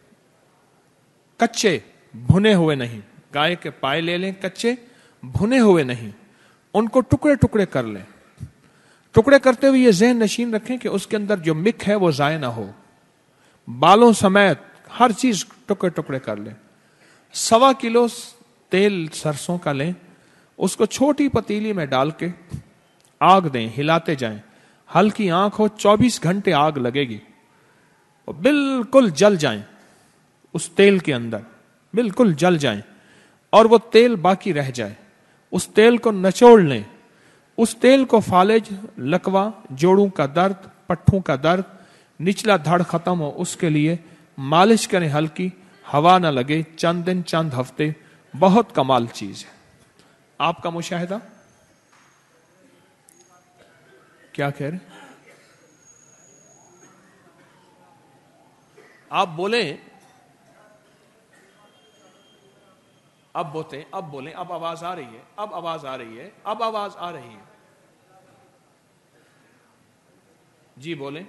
کچے بھنے ہوئے نہیں. گائے کے پائے لے لیں کچے بھنے ہوئے نہیں، ان کو ٹکڑے ٹکڑے کر لیں. ٹکڑے کرتے ہوئے یہ ذہن نشین رکھیں کہ اس کے اندر جو مک ہے وہ ضائع نہ ہو. بالوں سمیت ہر چیز ٹکڑے ٹکڑے کر لیں. سوا کلو تیل سرسوں کا لیں، اس کو چھوٹی پتیلی میں ڈال کے آگ دیں، ہلاتے جائیں، ہلکی آنکھ ہو، چوبیس گھنٹے آگ لگے گی، اور بالکل جل جائیں اس تیل کے اندر، بالکل جل جائیں، اور وہ تیل باقی رہ جائے، اس تیل کو نچوڑ لیں، اس تیل کو فالج، لکوا، جوڑوں کا درد، پٹھوں کا درد، نچلا دھڑ ختم ہو، اس کے لیے مالش کریں ہلکی، ہوا نہ لگے، چند دن چند ہفتے، بہت کمال چیز ہے۔ آپ کا مشاہدہ کیا کہہ رہے ہیں؟ آپ بولیں، اب بولتے اب بولیں، اب آواز آ رہی ہے، اب آواز آ رہی ہے، اب آواز آ رہی ہے، جی بولیں۔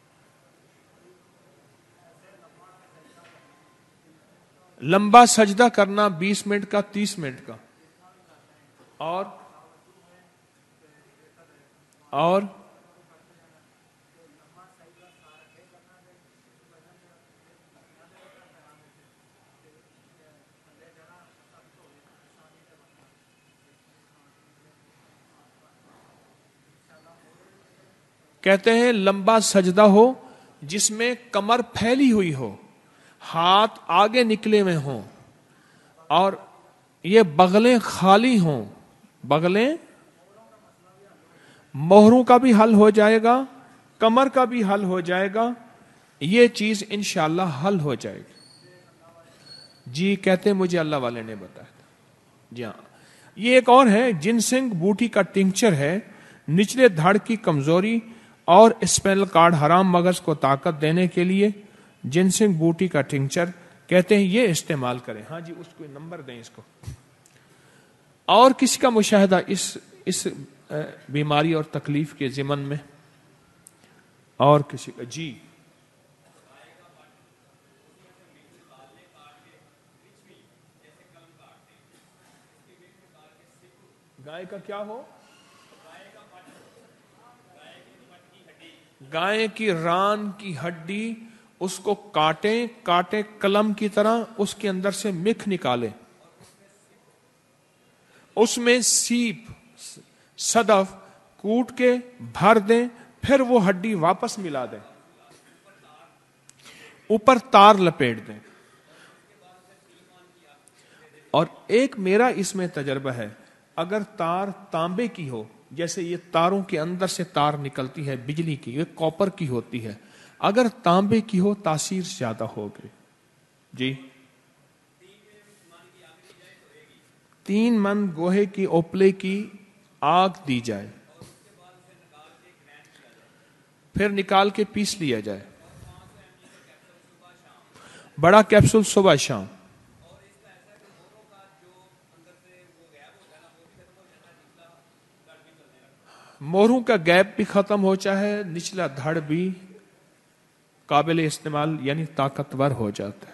لمبا سجدہ کرنا بیس منٹ کا، تیس منٹ کا، اور اور کہتے ہیں لمبا سجدہ ہو جس میں کمر پھیلی ہوئی ہو، ہاتھ آگے نکلے ہوئے ہوں، اور یہ بغلیں خالی ہوں، بغلیں، موہروں کا بھی حل ہو جائے گا، کمر کا بھی حل ہو جائے گا، یہ چیز انشاءاللہ حل ہو جائے گی۔ جی کہتے ہیں مجھے اللہ والے نے بتایا تھا۔ جی ہاں، یہ ایک اور ہے، جنسنگ بوٹی کا ٹنکچر ہے، نچلے دھڑ کی کمزوری اور اسپینل کارڈ، حرام مغز کو طاقت دینے کے لیے جنسنگ بوٹی کا ٹنکچر کہتے ہیں یہ استعمال کریں۔ ہاں جی، اس کو نمبر دیں اس کو۔ اور کسی کا مشاہدہ اس اس بیماری اور تکلیف کے ضمن میں؟ اور کسی کا؟ جی گائے کا کیا ہو؟ گائے کی ران کی ہڈی، اس کو کاٹیں، کاٹیں قلم کی طرح، اس کے اندر سے مکھ نکالیں، اس میں سیپ، صدف کوٹ کے بھر دیں، پھر وہ ہڈی واپس ملا دیں، اوپر تار لپیٹ دیں۔ اور ایک میرا اس میں تجربہ ہے، اگر تار تانبے کی ہو، جیسے یہ تاروں کے اندر سے تار نکلتی ہے بجلی کی، یہ کاپر کی ہوتی ہے، اگر تانبے کی ہو تاثیر زیادہ ہوگی۔ جی تین من گوہے کی اوپلے کی آگ دی جائے، پھر نکال کے پیس لیا جائے، بڑا کیپسول صبح شام۔ موہروں کا گیپ بھی ختم ہو چاہے، نچلا دھڑ بھی قابل استعمال یعنی طاقتور ہو جاتا ہے۔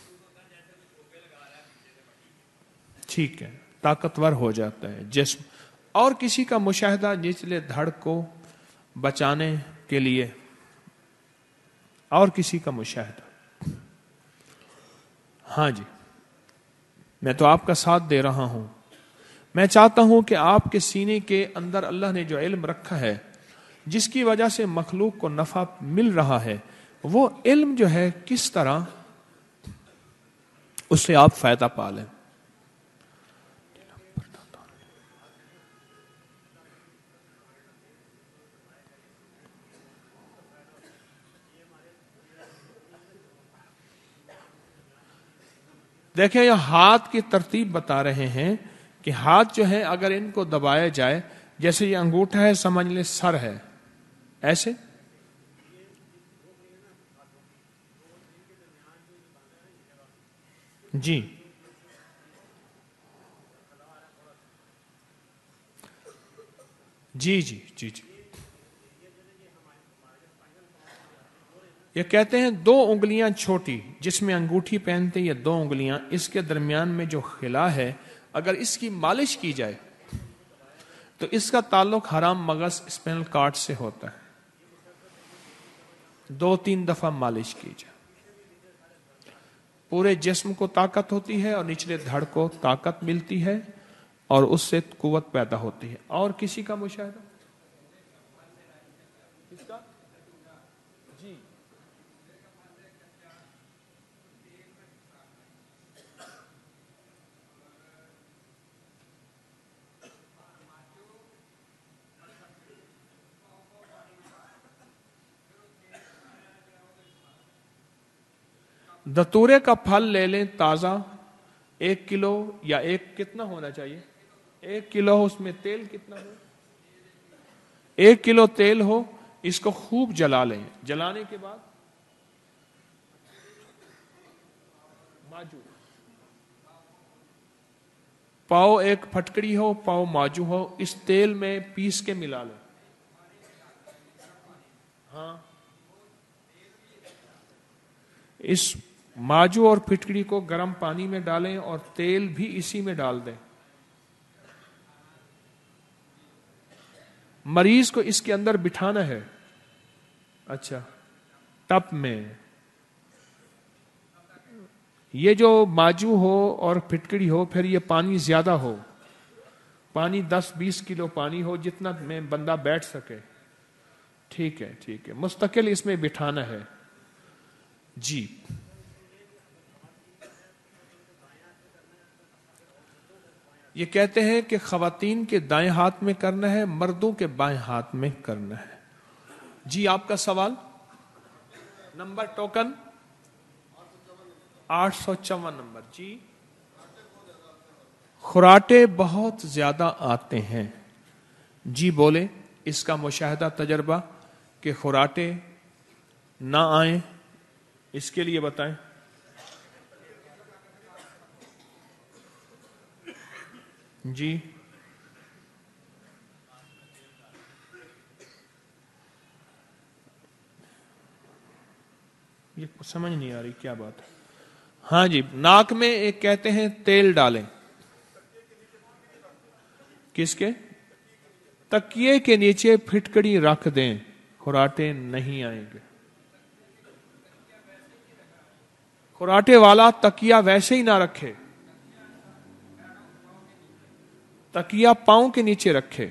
ٹھیک ہے، طاقتور ہو جاتا ہے جسم۔ اور کسی کا مشاہدہ نچلے دھڑ کو بچانے کے لیے؟ اور کسی کا مشاہدہ؟ ہاں جی، میں تو آپ کا ساتھ دے رہا ہوں۔ میں چاہتا ہوں کہ آپ کے سینے کے اندر اللہ نے جو علم رکھا ہے، جس کی وجہ سے مخلوق کو نفع مل رہا ہے، وہ علم جو ہے کس طرح اس سے آپ فائدہ پا لیں۔ دیکھیں یہ ہاتھ کی ترتیب بتا رہے ہیں کہ ہاتھ جو ہے اگر ان کو دبایا جائے، جیسے یہ انگوٹھا ہے سمجھ لیں سر ہے، ایسے جی جی جی جی جی یہ کہتے ہیں دو انگلیاں چھوٹی جس میں انگوٹھی پہنتے، یہ دو انگلیاں، اس کے درمیان میں جو خلا ہے، اگر اس کی مالش کی جائے تو اس کا تعلق حرام مغز اسپینل کارڈ سے ہوتا ہے۔ دو تین دفعہ مالش کی جائے، پورے جسم کو طاقت ہوتی ہے اور نچلے دھڑ کو طاقت ملتی ہے، اور اس سے قوت پیدا ہوتی ہے. اور کسی کا مشاہدہ؟ کس کا؟ جی دتورے کا پھل لے لیں تازہ، ایک کلو یا ایک کتنا ہونا چاہیے؟ ایک کلو. اس میں تیل کتنا ہو؟ ایک کلو تیل ہو. اس کو خوب جلا لیں. جلانے کے بعد ماجو پاؤ ایک پھٹکڑی ہو، پاؤ ماجو ہو، اس تیل میں پیس کے ملا لیں. ہاں اس ماجو اور پھٹکڑی کو گرم پانی میں ڈالیں اور تیل بھی اسی میں ڈال دیں. مریض کو اس کے اندر بٹھانا ہے. اچھا ٹپ میں یہ جو ماجو ہو اور پھٹکڑی ہو، پھر یہ پانی زیادہ ہو، پانی دس بیس کلو پانی ہو جتنا میں بندہ بیٹھ سکے. ٹھیک ہے ٹھیک ہے، مستقل اس میں بٹھانا ہے. جی یہ کہتے ہیں کہ خواتین کے دائیں ہاتھ میں کرنا ہے، مردوں کے بائیں ہاتھ میں کرنا ہے. جی آپ کا سوال نمبر ٹوکن آٹھ سو چون نمبر. جی خراٹے بہت زیادہ آتے ہیں. جی بولے اس کا مشاہدہ تجربہ کہ خراٹے نہ آئیں اس کے لیے بتائیں. جی یہ سمجھ نہیں آ رہی کیا بات ہے. ہاں جی ناک میں ایک کہتے ہیں تیل ڈالیں. کس کے؟ تکیے کے نیچے پھٹکڑی رکھ دیں، خراٹے نہیں آئیں گے. خراٹے والا تکیا ویسے ہی نہ رکھے، تکیا پاؤں کے نیچے رکھے.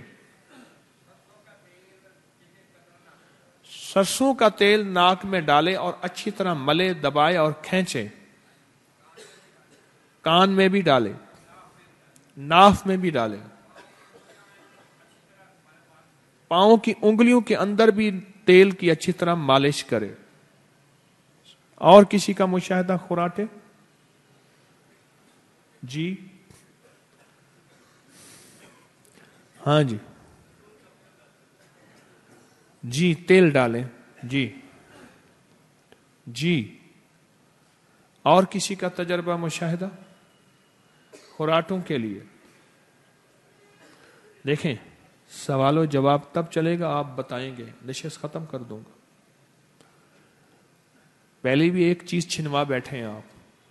سرسوں کا تیل ناک میں ڈالے اور اچھی طرح ملے، دبائے اور کھینچے. کان میں بھی ڈالے، ناف میں بھی ڈالے، پاؤں کی انگلیوں کے اندر بھی تیل کی اچھی طرح مالش کرے. اور کسی کا مشاہدہ خراٹے؟ جی ہاں جی جی تیل ڈالیں. جی جی اور کسی کا تجربہ مشاہدہ خراٹوں کے لیے؟ دیکھیں سوال و جواب تب چلے گا آپ بتائیں گے، نشست ختم کر دوں گا. پہلے بھی ایک چیز چھنوا بیٹھے ہیں آپ.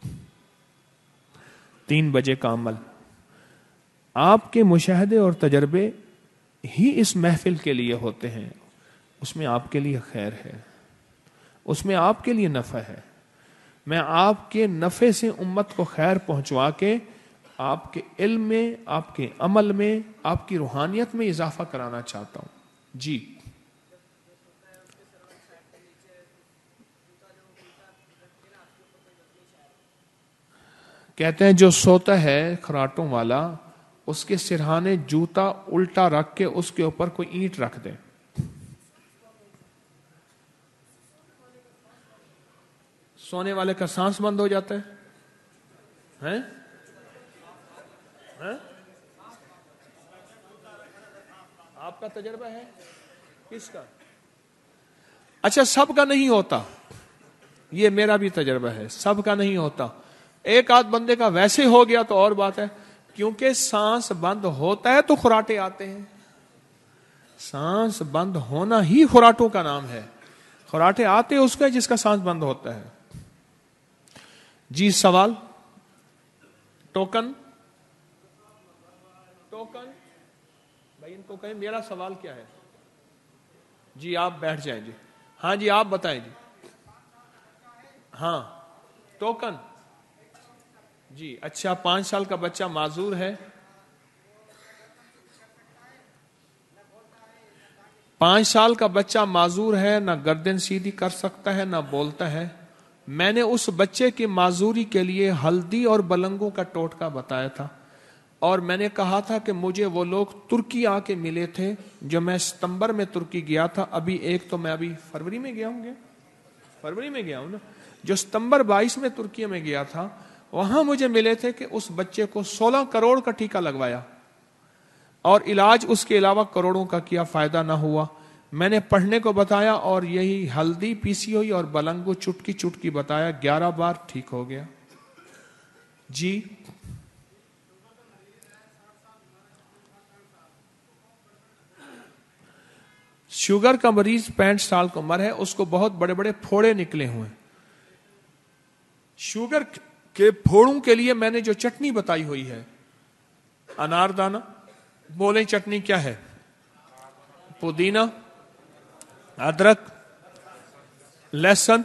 تین بجے کا عمل، آپ کے مشاہدے اور تجربے ہی اس محفل کے لیے ہوتے ہیں. اس میں آپ کے لیے خیر ہے، اس میں آپ کے لیے نفع ہے. میں آپ کے نفع سے امت کو خیر پہنچوا کے آپ کے علم میں، آپ کے عمل میں، آپ کی روحانیت میں اضافہ کرانا چاہتا ہوں. جی کہتے ہیں جو سوتا ہے خراٹوں والا، اس کے سرہانے جوتا الٹا رکھ کے اس کے اوپر کوئی اینٹ رکھ دے. سونے والے کا سانس بند ہو جاتا ہے. ہیں؟ ہیں؟ آپ کا تجربہ ہے؟ کس کا؟ اچھا سب کا نہیں ہوتا، یہ میرا بھی تجربہ ہے، سب کا نہیں ہوتا. ایک آدھ بندے کا ویسے ہو گیا تو اور بات ہے، کیونکہ سانس بند ہوتا ہے تو خراٹے آتے ہیں. سانس بند ہونا ہی خراٹوں کا نام ہے. خراٹے آتے اس کا جس کا سانس بند ہوتا ہے. جی سوال ٹوکن ٹوکن بھائی ان کو کہیں میرا سوال کیا ہے. جی آپ بیٹھ جائیں. جی ہاں جی آپ بتائیں. جی ہاں ٹوکن. جی اچھا پانچ سال کا بچہ معذور ہے، پانچ سال کا بچہ معذور ہے، نہ گردن سیدھی کر سکتا ہے نہ بولتا ہے. میں نے اس بچے کی معذوری کے لیے ہلدی اور بلنگوں کا ٹوٹکا بتایا تھا، اور میں نے کہا تھا کہ مجھے وہ لوگ ترکی آ کے ملے تھے جو میں ستمبر میں ترکی گیا تھا. ابھی ایک تو میں ابھی فروری میں گیا ہوں گے فروری میں گیا ہوں نا جو ستمبر بائیس میں ترکی میں گیا تھا، وہاں مجھے ملے تھے کہ اس بچے کو سولہ کروڑ کا ٹیکہ لگوایا اور علاج اس کے علاوہ کروڑوں کا کیا، فائدہ نہ ہوا. میں نے پڑھنے کو بتایا اور یہی ہلدی پیسی ہوئی اور بلنگو چٹکی چٹکی بتایا، گیارہ بار ٹھیک ہو گیا. جی شوگر کا مریض پینسٹھ سال کی عمر ہے، اس کو بہت بڑے بڑے پھوڑے نکلے ہوئے. شوگر کے پھوڑوں کے لیے میں نے جو چٹنی بتائی ہوئی ہے، انار دانہ، بولیں چٹنی کیا ہے؟ پودینہ، ادرک، لہسن،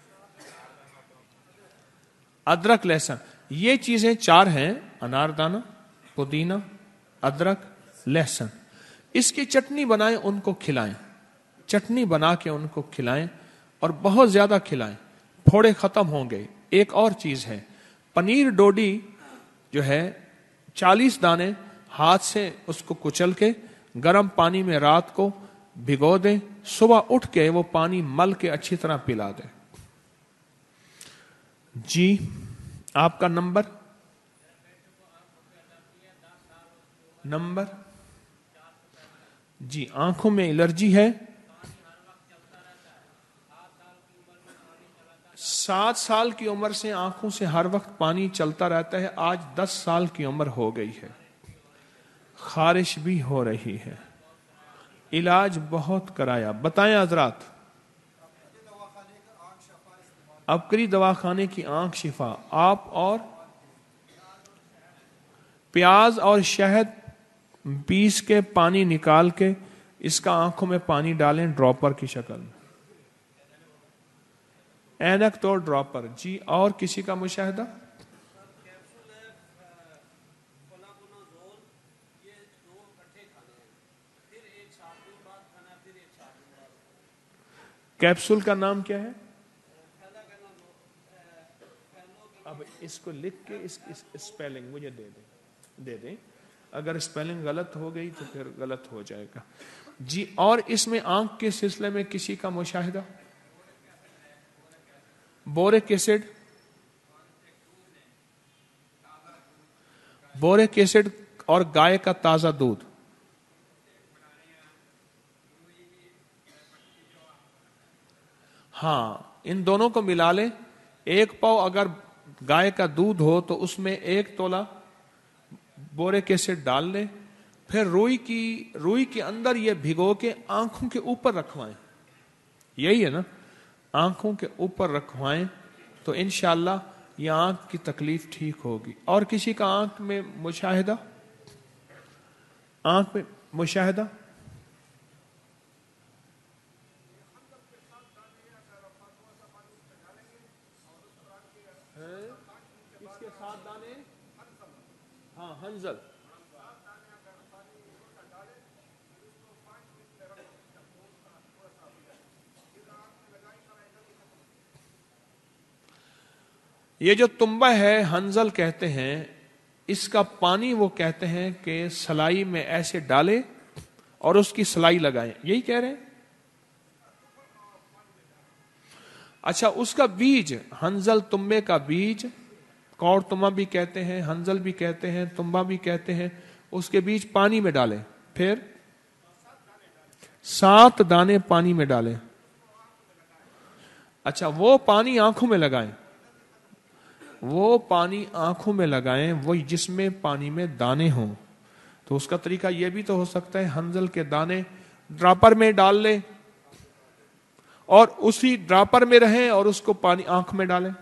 ادرک لہسن، یہ چیزیں چار ہیں، انار دانہ، پودینہ، ادرک، لہسن. اس کی چٹنی بنائیں، ان کو کھلائیں، چٹنی بنا کے ان کو کھلائیں اور بہت زیادہ کھلائیں، پھوڑے ختم ہوں گے. ایک اور چیز ہے، پنیر ڈوڈی جو ہے چالیس دانے ہاتھ سے اس کو کچل کے گرم پانی میں رات کو بھگو دیں، صبح اٹھ کے وہ پانی مل کے اچھی طرح پلا دیں. جی آپ کا نمبر نمبر جی آنکھوں میں الرجی ہے، سات سال کی عمر سے آنکھوں سے ہر وقت پانی چلتا رہتا ہے، آج دس سال کی عمر ہو گئی ہے، خارش بھی ہو رہی ہے، علاج بہت کرایا. بتائیں حضرات، ابکری دواخانے کی آنکھ شفا. آپ اور پیاز اور شہد پیس کے پانی نکال کے اس کا آنکھوں میں پانی ڈالیں ڈراپر کی شکل میں، اینک تو ڈراپر. جی اور کسی کا مشاہدہ؟ کیپسول کا نام کیا ہے؟ اب اس کو لکھ کے اس اسپیلنگ مجھے دے دیں دے دیں اگر اسپیلنگ غلط ہو گئی تو پھر غلط ہو جائے گا. جی اور اس میں آنکھ کے سلسلے میں کسی کا مشاہدہ؟ بورک ایسڈ، بورک ایسڈ اور گائے کا تازہ دودھ. ہاں ان دونوں کو ملا لیں، ایک پاؤ اگر گائے کا دودھ ہو تو اس میں ایک تولہ بورک ایسڈ ڈال لیں، پھر روئی کی روئی کے اندر یہ بھگو کے آنکھوں کے اوپر رکھوائیں. یہی ہے نا، آنکھوں کے اوپر رکھوائیں تو انشاءاللہ یہ آنکھ کی تکلیف ٹھیک ہوگی. اور کسی کا آنکھ میں مشاہدہ؟ آنکھ میں مشاہدہ؟ اس کے ساتھ دانے، ہاں ہنزل. یہ جو تنبہ ہے ہنزل کہتے ہیں، اس کا پانی وہ کہتے ہیں کہ سلائی میں ایسے ڈالے اور اس کی سلائی لگائیں، یہی کہہ رہے ہیں. اچھا اس کا بیج، ہنزل تنبے کا بیج، کور تما بھی کہتے ہیں، ہنزل بھی کہتے ہیں، تنبہ بھی کہتے ہیں، اس کے بیج پانی میں ڈالیں، پھر سات دانے پانی میں ڈالیں. اچھا وہ پانی آنکھوں میں لگائیں، وہ پانی آنکھوں میں لگائیں وہی جس میں پانی میں دانے ہوں. تو اس کا طریقہ یہ بھی تو ہو سکتا ہے ہنزل کے دانے ڈراپر میں ڈال لیں اور اسی ڈراپر میں رہیں اور اس کو پانی آنکھ میں ڈالیں،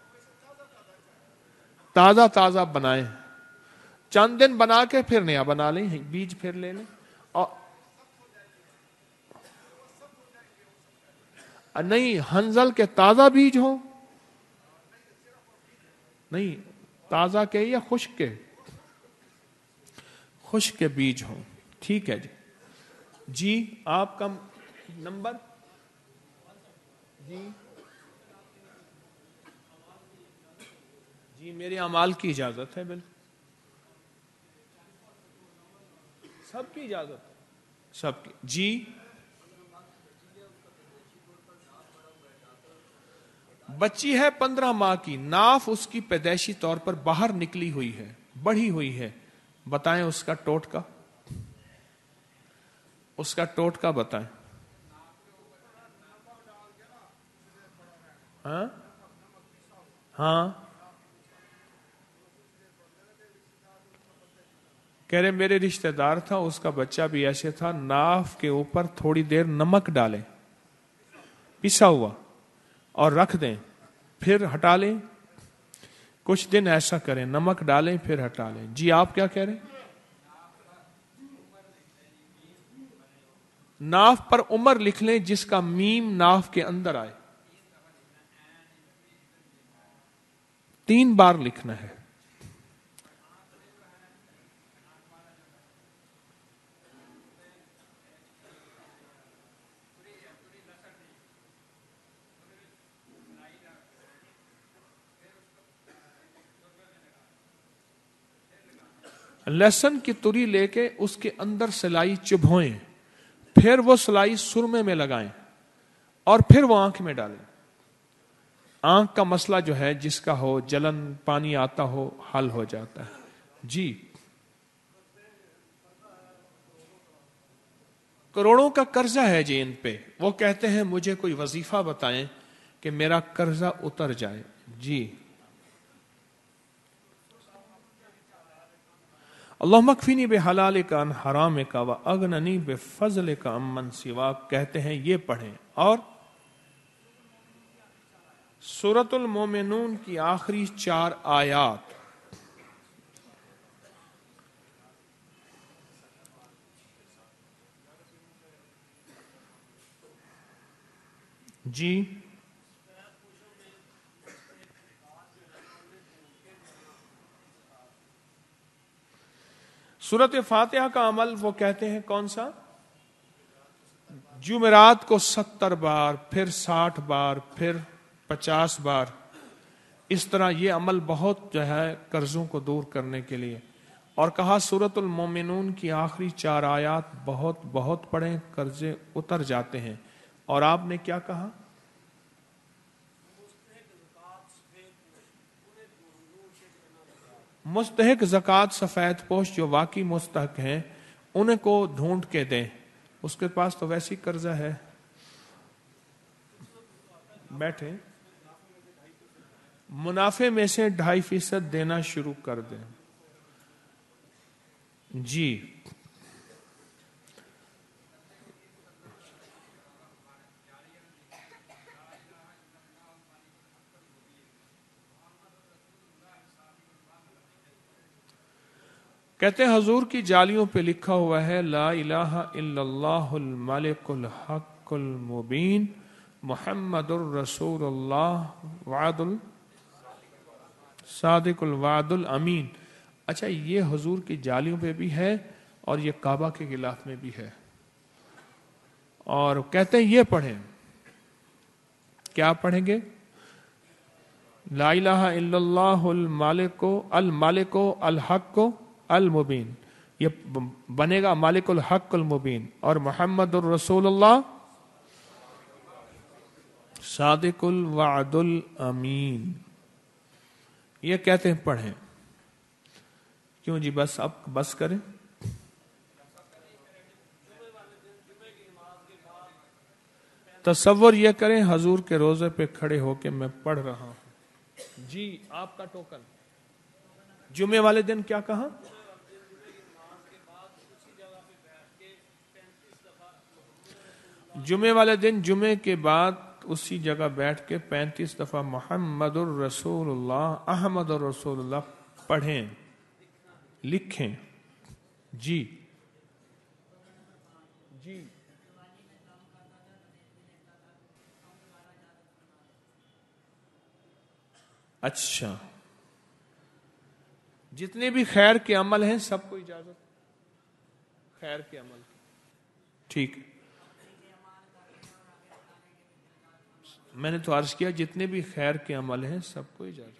تازہ تازہ بنائیں، چند دن بنا کے پھر نیا بنا لیں، بیج پھر لے لیں. اور نہیں ہنزل کے تازہ بیج ہوں، نہیں تازہ کے یا خشک کے؟ خشک کے بیج ہوں. ٹھیک ہے جی. جی آپ کا نمبر؟ جی جی میرے اعمال کی اجازت ہے، بالکل سب کی اجازت ہے، سب کی. جی بچی ہے پندرہ ماہ کی، ناف اس کی پیدائشی طور پر باہر نکلی ہوئی ہے، بڑھی ہوئی ہے، بتائیں اس کا ٹوٹکا، اس کا ٹوٹکا بتائیں. ہاں ہاں کہہ رہے میرے رشتہ دار تھا، اس کا بچہ بھی ایسے تھا، ناف کے اوپر تھوڑی دیر نمک ڈالیں پسا ہوا اور رکھ دیں، پھر ہٹا لیں، کچھ دن ایسا کریں، نمک ڈالیں پھر ہٹا لیں. جی آپ کیا کہہ رہے ہیں؟ ناف پر عمر لکھ لیں جس کا میم ناف کے اندر آئے، تین بار لکھنا ہے. لہسن کی تری لے کے اس کے اندر سلائی چبھوئیں، پھر وہ سلائی سرمے میں لگائیں اور پھر وہ آنکھ میں ڈالیں. آنکھ کا مسئلہ جو ہے جس کا ہو، جلن، پانی آتا ہو، حل ہو جاتا ہے. جی کروڑوں کا قرضہ ہے جی ان پہ، وہ کہتے ہیں مجھے کوئی وظیفہ بتائیں کہ میرا قرضہ اتر جائے. جی اللہم اکفینی بحلالک عن حرامک واغننی بفضلک عمن سواک، کہتے ہیں یہ پڑھیں. اور سورۃ المومنون کی آخری چار آیات، جی سورۃ فاتحہ کا عمل وہ کہتے ہیں کون سا؟ جمعرات کو ستر بار، پھر ساٹھ بار، پھر پچاس بار. اس طرح یہ عمل بہت جو ہے قرضوں کو دور کرنے کے لیے. اور کہا سورۃ المومنون کی آخری چار آیات بہت بہت پڑھیں، قرضے اتر جاتے ہیں. اور آپ نے کیا کہا؟ مستحق زکوٰۃ سفید پوش جو واقعی مستحق ہیں ان کو ڈھونڈ کے دیں، اس کے پاس تو ویسی قرضہ ہے. بیٹھے منافع میں سے ڈھائی فیصد دینا شروع کر دیں. جی کہتے ہیں حضور کی جالیوں پہ لکھا ہوا ہے لا الہ الا اللہ الملک الحق المبین محمد الرسول اللہ وعد الصادق الوعد الامین. اچھا یہ حضور کی جالیوں پہ بھی ہے اور یہ کعبہ کے غلاف میں بھی ہے. اور کہتے ہیں یہ پڑھیں، کیا پڑھیں گے؟ لا الہ الا اللہ المالک المالک الحق المبین، یہ بنے گا مالک الحق المبین، اور محمد الرسول اللہ صادق الوعد الامین. یہ کہتے ہیں پڑھیں. کیوں جی بس اب بس کریں. تصور یہ کریں حضور کے روزے پہ کھڑے ہو کے میں پڑھ رہا ہوں. جی آپ کا ٹوکن جمعے والے دن کیا کہا؟ جمعے والے دن جمعے کے بعد اسی جگہ بیٹھ کے پینتیس دفعہ محمد الرسول اللہ احمد الرسول اللہ پڑھیں، لکھیں. جی جی اچھا جتنے بھی خیر کے عمل ہیں سب کو اجازت خیر کے عمل کی. ٹھیک، میں نے تو عرض کیا جتنے بھی خیر کے عمل ہیں سب کو اجازت.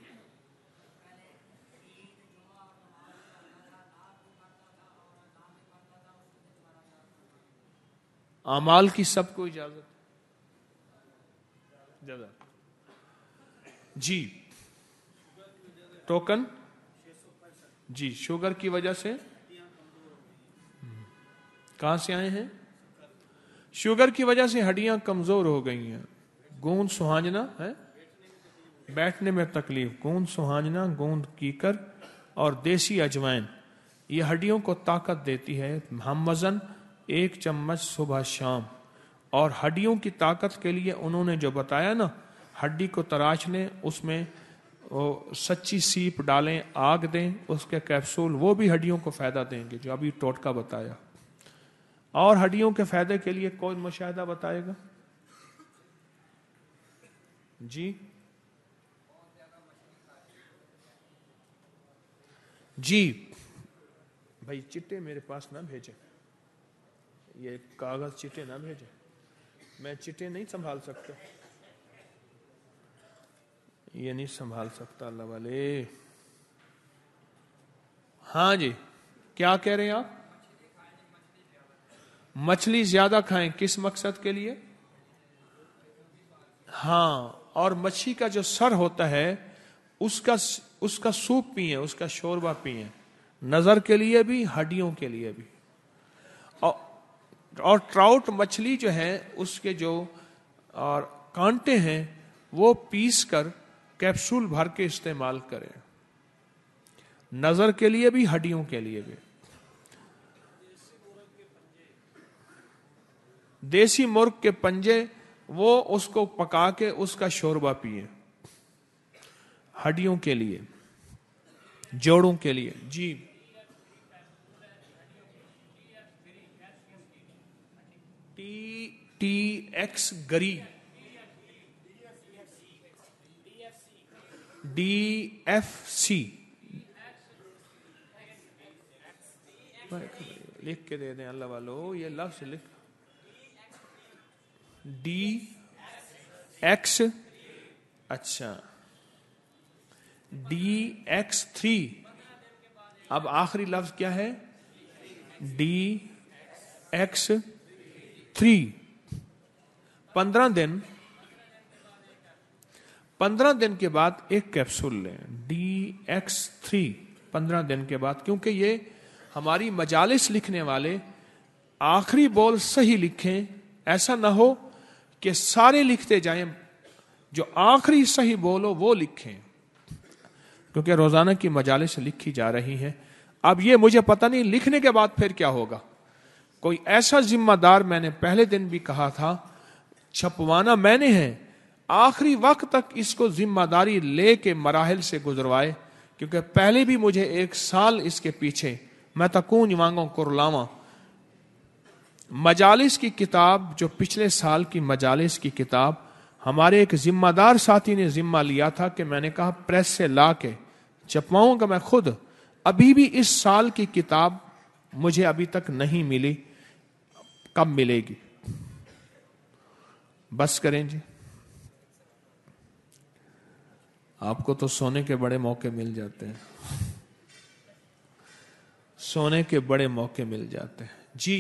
اعمال کی سب کو اجازت. اجازت جی. ٹوکن جی. شوگر کی وجہ سے کہاں سے آئے ہیں؟ شوگر کی وجہ سے ہڈیاں کمزور ہو گئی ہیں. گوند سہانجنا ہے، بیٹھنے میں تکلیف. گوند سہانجنا، گوند کیکر اور دیسی اجوائن یہ ہڈیوں کو طاقت دیتی ہے. ہم وزن ایک چمچ صبح شام. اور ہڈیوں کی طاقت کے لیے انہوں نے جو بتایا نا، ہڈی کو تراش لیں، اس میں سچی سیپ ڈالیں، آگ دیں، اس کے کیپسول، وہ بھی ہڈیوں کو فائدہ دیں گے جو ابھی ٹوٹکا بتایا. اور ہڈیوں کے فائدے کے لیے کوئی مشاہدہ بتائے گا؟ جی جی بھائی چٹے میرے پاس نہ بھیجیں، یہ کاغذ چٹے نہ بھیجیں، میں چٹے نہیں سنبھال سکتا، یہ نہیں سنبھال سکتا اللہ والے. ہاں جی کیا کہہ رہے ہیں آپ؟ مچھلی زیادہ کھائیں کس مقصد کے لیے؟ ہاں، اور مچھلی کا جو سر ہوتا ہے اس کا اس کا سوپ پئیں، اس کا شوربہ پئیں، نظر کے لیے بھی ہڈیوں کے لیے بھی. اور, اور ٹراؤٹ مچھلی جو ہے اس کے جو اور کانٹے ہیں وہ پیس کر کیپسول بھر کے استعمال کریں، نظر کے لیے بھی ہڈیوں کے لیے بھی. دیسی مرغ کے پنجے وہ اس کو پکا کے اس کا شوربہ پیئیں، ہڈیوں کے لیے، جوڑوں کے لیے. جی ٹی ٹی ایکس گری، ڈی ایف سی لکھ کے دے دیں اللہ والو، یہ لفظ لکھ. ڈی ایکس، اچھا ڈی ایکس تھری. اب آخری لفظ کیا ہے؟ D X three. پندرہ دن پندرہ دن کے بعد ایک کیپسول لیں ڈی ایکس تھری پندرہ دن کے بعد، کیونکہ یہ ہماری مجالس لکھنے والے آخری بول صحیح لکھیں، ایسا نہ ہو کہ سارے لکھتے جائیں، جو آخری صحیح بولو وہ لکھیں، کیونکہ روزانہ کی مجالس لکھی جا رہی ہیں. اب یہ مجھے پتہ نہیں لکھنے کے بعد پھر کیا ہوگا. کوئی ایسا ذمہ دار، میں نے پہلے دن بھی کہا تھا، چھپوانا میں نے ہے، آخری وقت تک اس کو ذمہ داری لے کے مراحل سے گزروائے، کیونکہ پہلے بھی مجھے ایک سال اس کے پیچھے میں تکون مانگوں کرلاواں مجالس کی کتاب، جو پچھلے سال کی مجالس کی کتاب ہمارے ایک ذمہ دار ساتھی نے ذمہ لیا تھا کہ میں نے کہا پریس سے لا کے چھپواؤں گا میں خود. ابھی بھی اس سال کی کتاب مجھے ابھی تک نہیں ملی، کب ملے گی؟ بس کریں جی، آپ کو تو سونے کے بڑے موقع مل جاتے ہیں، سونے کے بڑے موقع مل جاتے ہیں. جی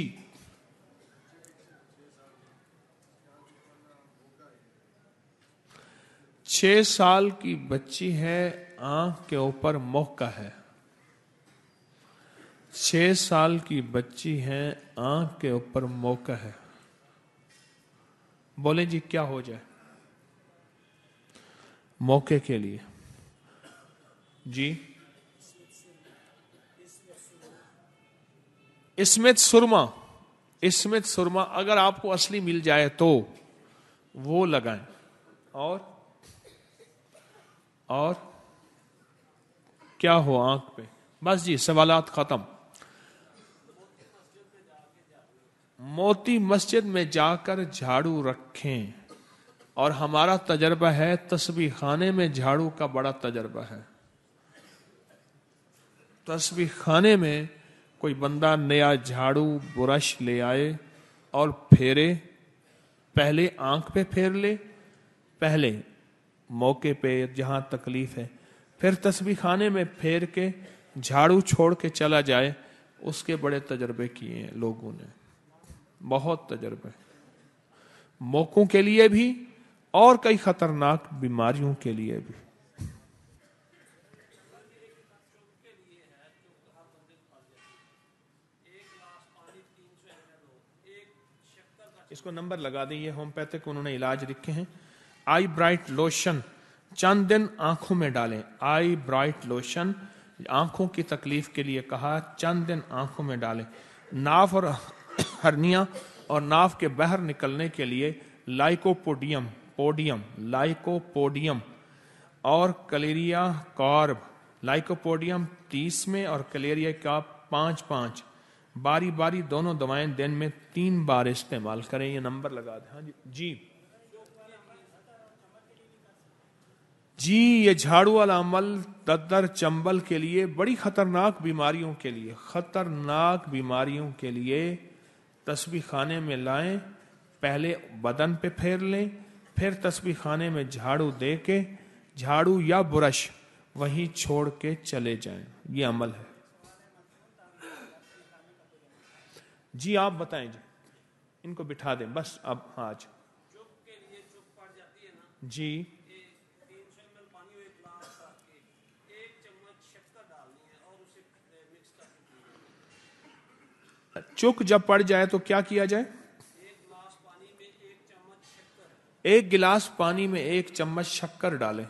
چھ سال کی بچی ہے، آنکھ کے اوپر موقع ہے. چھ سال کی بچی ہے، آنکھ کے اوپر موقع ہے. بولیں جی کیا ہو جائے موقع کے لیے؟ جی اسمت سرما، اسمت سرما اگر آپ کو اصلی مل جائے تو وہ لگائیں. اور اور کیا ہو آنکھ پہ؟ بس جی سوالات ختم. موتی مسجد میں جا کر جھاڑو رکھیں، اور ہمارا تجربہ ہے تسبیح خانے میں جھاڑو کا بڑا تجربہ ہے. تسبیح خانے میں کوئی بندہ نیا جھاڑو برش لے آئے اور پھیرے، پہلے آنکھ پہ پھیر لے، پہلے موقع پہ جہاں تکلیف ہے، پھر تسبیح خانے میں پھیر کے جھاڑو چھوڑ کے چلا جائے، اس کے بڑے تجربے کیے ہیں لوگوں نے، بہت تجربے، موقعوں کے لیے بھی اور کئی خطرناک بیماریوں کے لیے بھی۔ اس کو نمبر لگا دیں، یہ ہومیوپیتھک انہوں نے علاج لکھے ہیں۔ آئی برائٹ لوشن چند دن آنکھوں میں ڈالیں، آئی برائٹ لوشن آنکھوں کی تکلیف کے لیے کہا، چند دن آنکھوں میں ڈالیں۔ ناف اور ہرنیا اور ناف کے باہر نکلنے کے لیے لائکوپوڈیم پوڈیم لائکوپوڈیم اور کلیریا کارب، لائکوپوڈیم تیس میں اور کلیریا کا پانچ پانچ باری باری دونوں دوائیں دن میں تین بار استعمال کریں۔ یہ نمبر لگا دیں۔ ہاں جی جی جی یہ جھاڑو والا عمل ددر چمبل کے لیے، بڑی خطرناک بیماریوں کے لیے، خطرناک بیماریوں کے لیے تسبیح خانے میں لائیں، پہلے بدن پہ پھیر لیں، پھر تسبیح خانے میں جھاڑو دے کے، جھاڑو یا برش وہیں چھوڑ کے چلے جائیں۔ یہ عمل ہے۔ جی آپ بتائیں جی، ان کو بٹھا دیں بس اب آج۔ جی چک جب پڑ جائے تو کیا کیا جائے؟ ایک گلاس پانی میں ایک چمچ شکر ڈالیں۔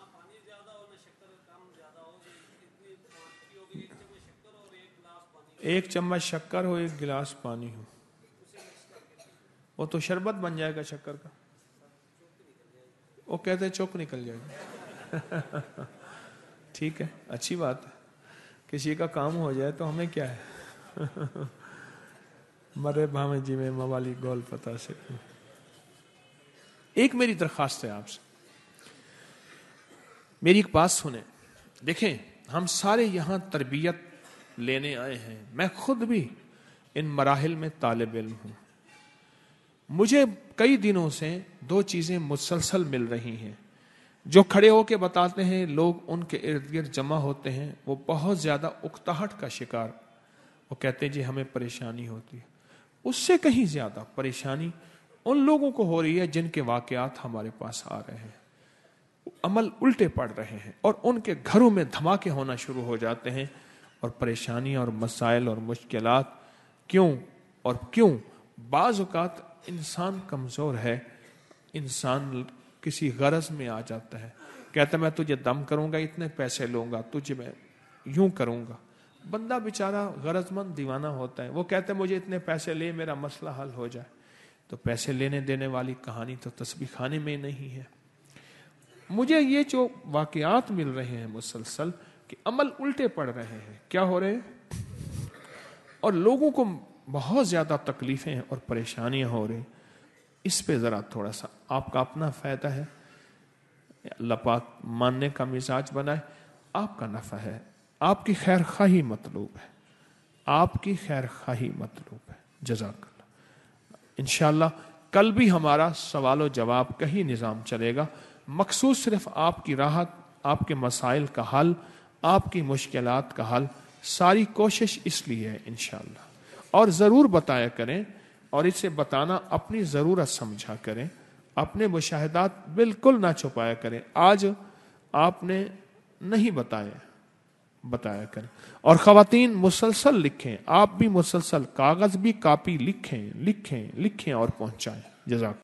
ایک چمچ شکر ہو، ایک گلاس پانی ہو، وہ تو شربت بن جائے گا شکر کا۔ وہ کہتے ہیں چوک نکل جائے گا۔ ٹھیک ہے، اچھی بات ہے، کسی کا کام ہو جائے تو ہمیں کیا ہے۔ مرے بھاویں جی میں موالی گول پتا سے۔ ایک میری درخواست ہے آپ سے، میری ایک بات سنیں۔ دیکھیں ہم سارے یہاں تربیت لینے آئے ہیں، میں خود بھی ان مراحل میں طالب علم ہوں۔ مجھے کئی دنوں سے دو چیزیں مسلسل مل رہی ہیں، جو کھڑے ہو کے بتاتے ہیں، لوگ ان کے ارد گرد جمع ہوتے ہیں، وہ بہت زیادہ اکتاہٹ کا شکار، وہ کہتے ہیں جی ہمیں پریشانی ہوتی ہے۔ اس سے کہیں زیادہ پریشانی ان لوگوں کو ہو رہی ہے جن کے واقعات ہمارے پاس آ رہے ہیں، عمل الٹے پڑ رہے ہیں اور ان کے گھروں میں دھماکے ہونا شروع ہو جاتے ہیں، اور پریشانی اور مسائل اور مشکلات کیوں اور کیوں؟ بعض اوقات انسان کمزور ہے، انسان کسی غرض میں آ جاتا ہے، کہتا ہے میں تجھے دم کروں گا، اتنے پیسے لوں گا، تجھے میں یوں کروں گا۔ بندہ بیچارہ غرض مند دیوانہ ہوتا ہے، وہ کہتا ہے مجھے اتنے پیسے لے میرا مسئلہ حل ہو جائے۔ تو پیسے لینے دینے والی کہانی تو تسبیح خانے میں نہیں ہے۔ مجھے یہ جو واقعات مل رہے ہیں مسلسل کہ عمل الٹے پڑ رہے ہیں، کیا ہو رہے ہیں، اور لوگوں کو بہت زیادہ تکلیفیں اور پریشانیاں ہو رہی، اس پہ ذرا تھوڑا سا آپ کا اپنا فائدہ ہے، اللہ پاک ماننے کا مزاج بنائے، آپ کا نفع ہے، آپ کی خیر خواہی مطلوب ہے، آپ کی خیر خواہی مطلوب ہے۔ جزاک اللہ۔ انشاءاللہ کل بھی ہمارا سوال و جواب کا ہی نظام چلے گا، مخصوص صرف آپ کی راحت، آپ کے مسائل کا حل، آپ کی مشکلات کا حل، ساری کوشش اس لیے ہے انشاءاللہ۔ اور ضرور بتایا کریں، اور اسے بتانا اپنی ضرورت سمجھا کریں، اپنے مشاہدات بالکل نہ چھپایا کریں۔ آج آپ نے نہیں بتایا، بتایا کریں، اور خواتین مسلسل لکھیں، آپ بھی مسلسل کاغذ بھی کاپی لکھیں لکھیں لکھیں اور پہنچائیں۔ جزاک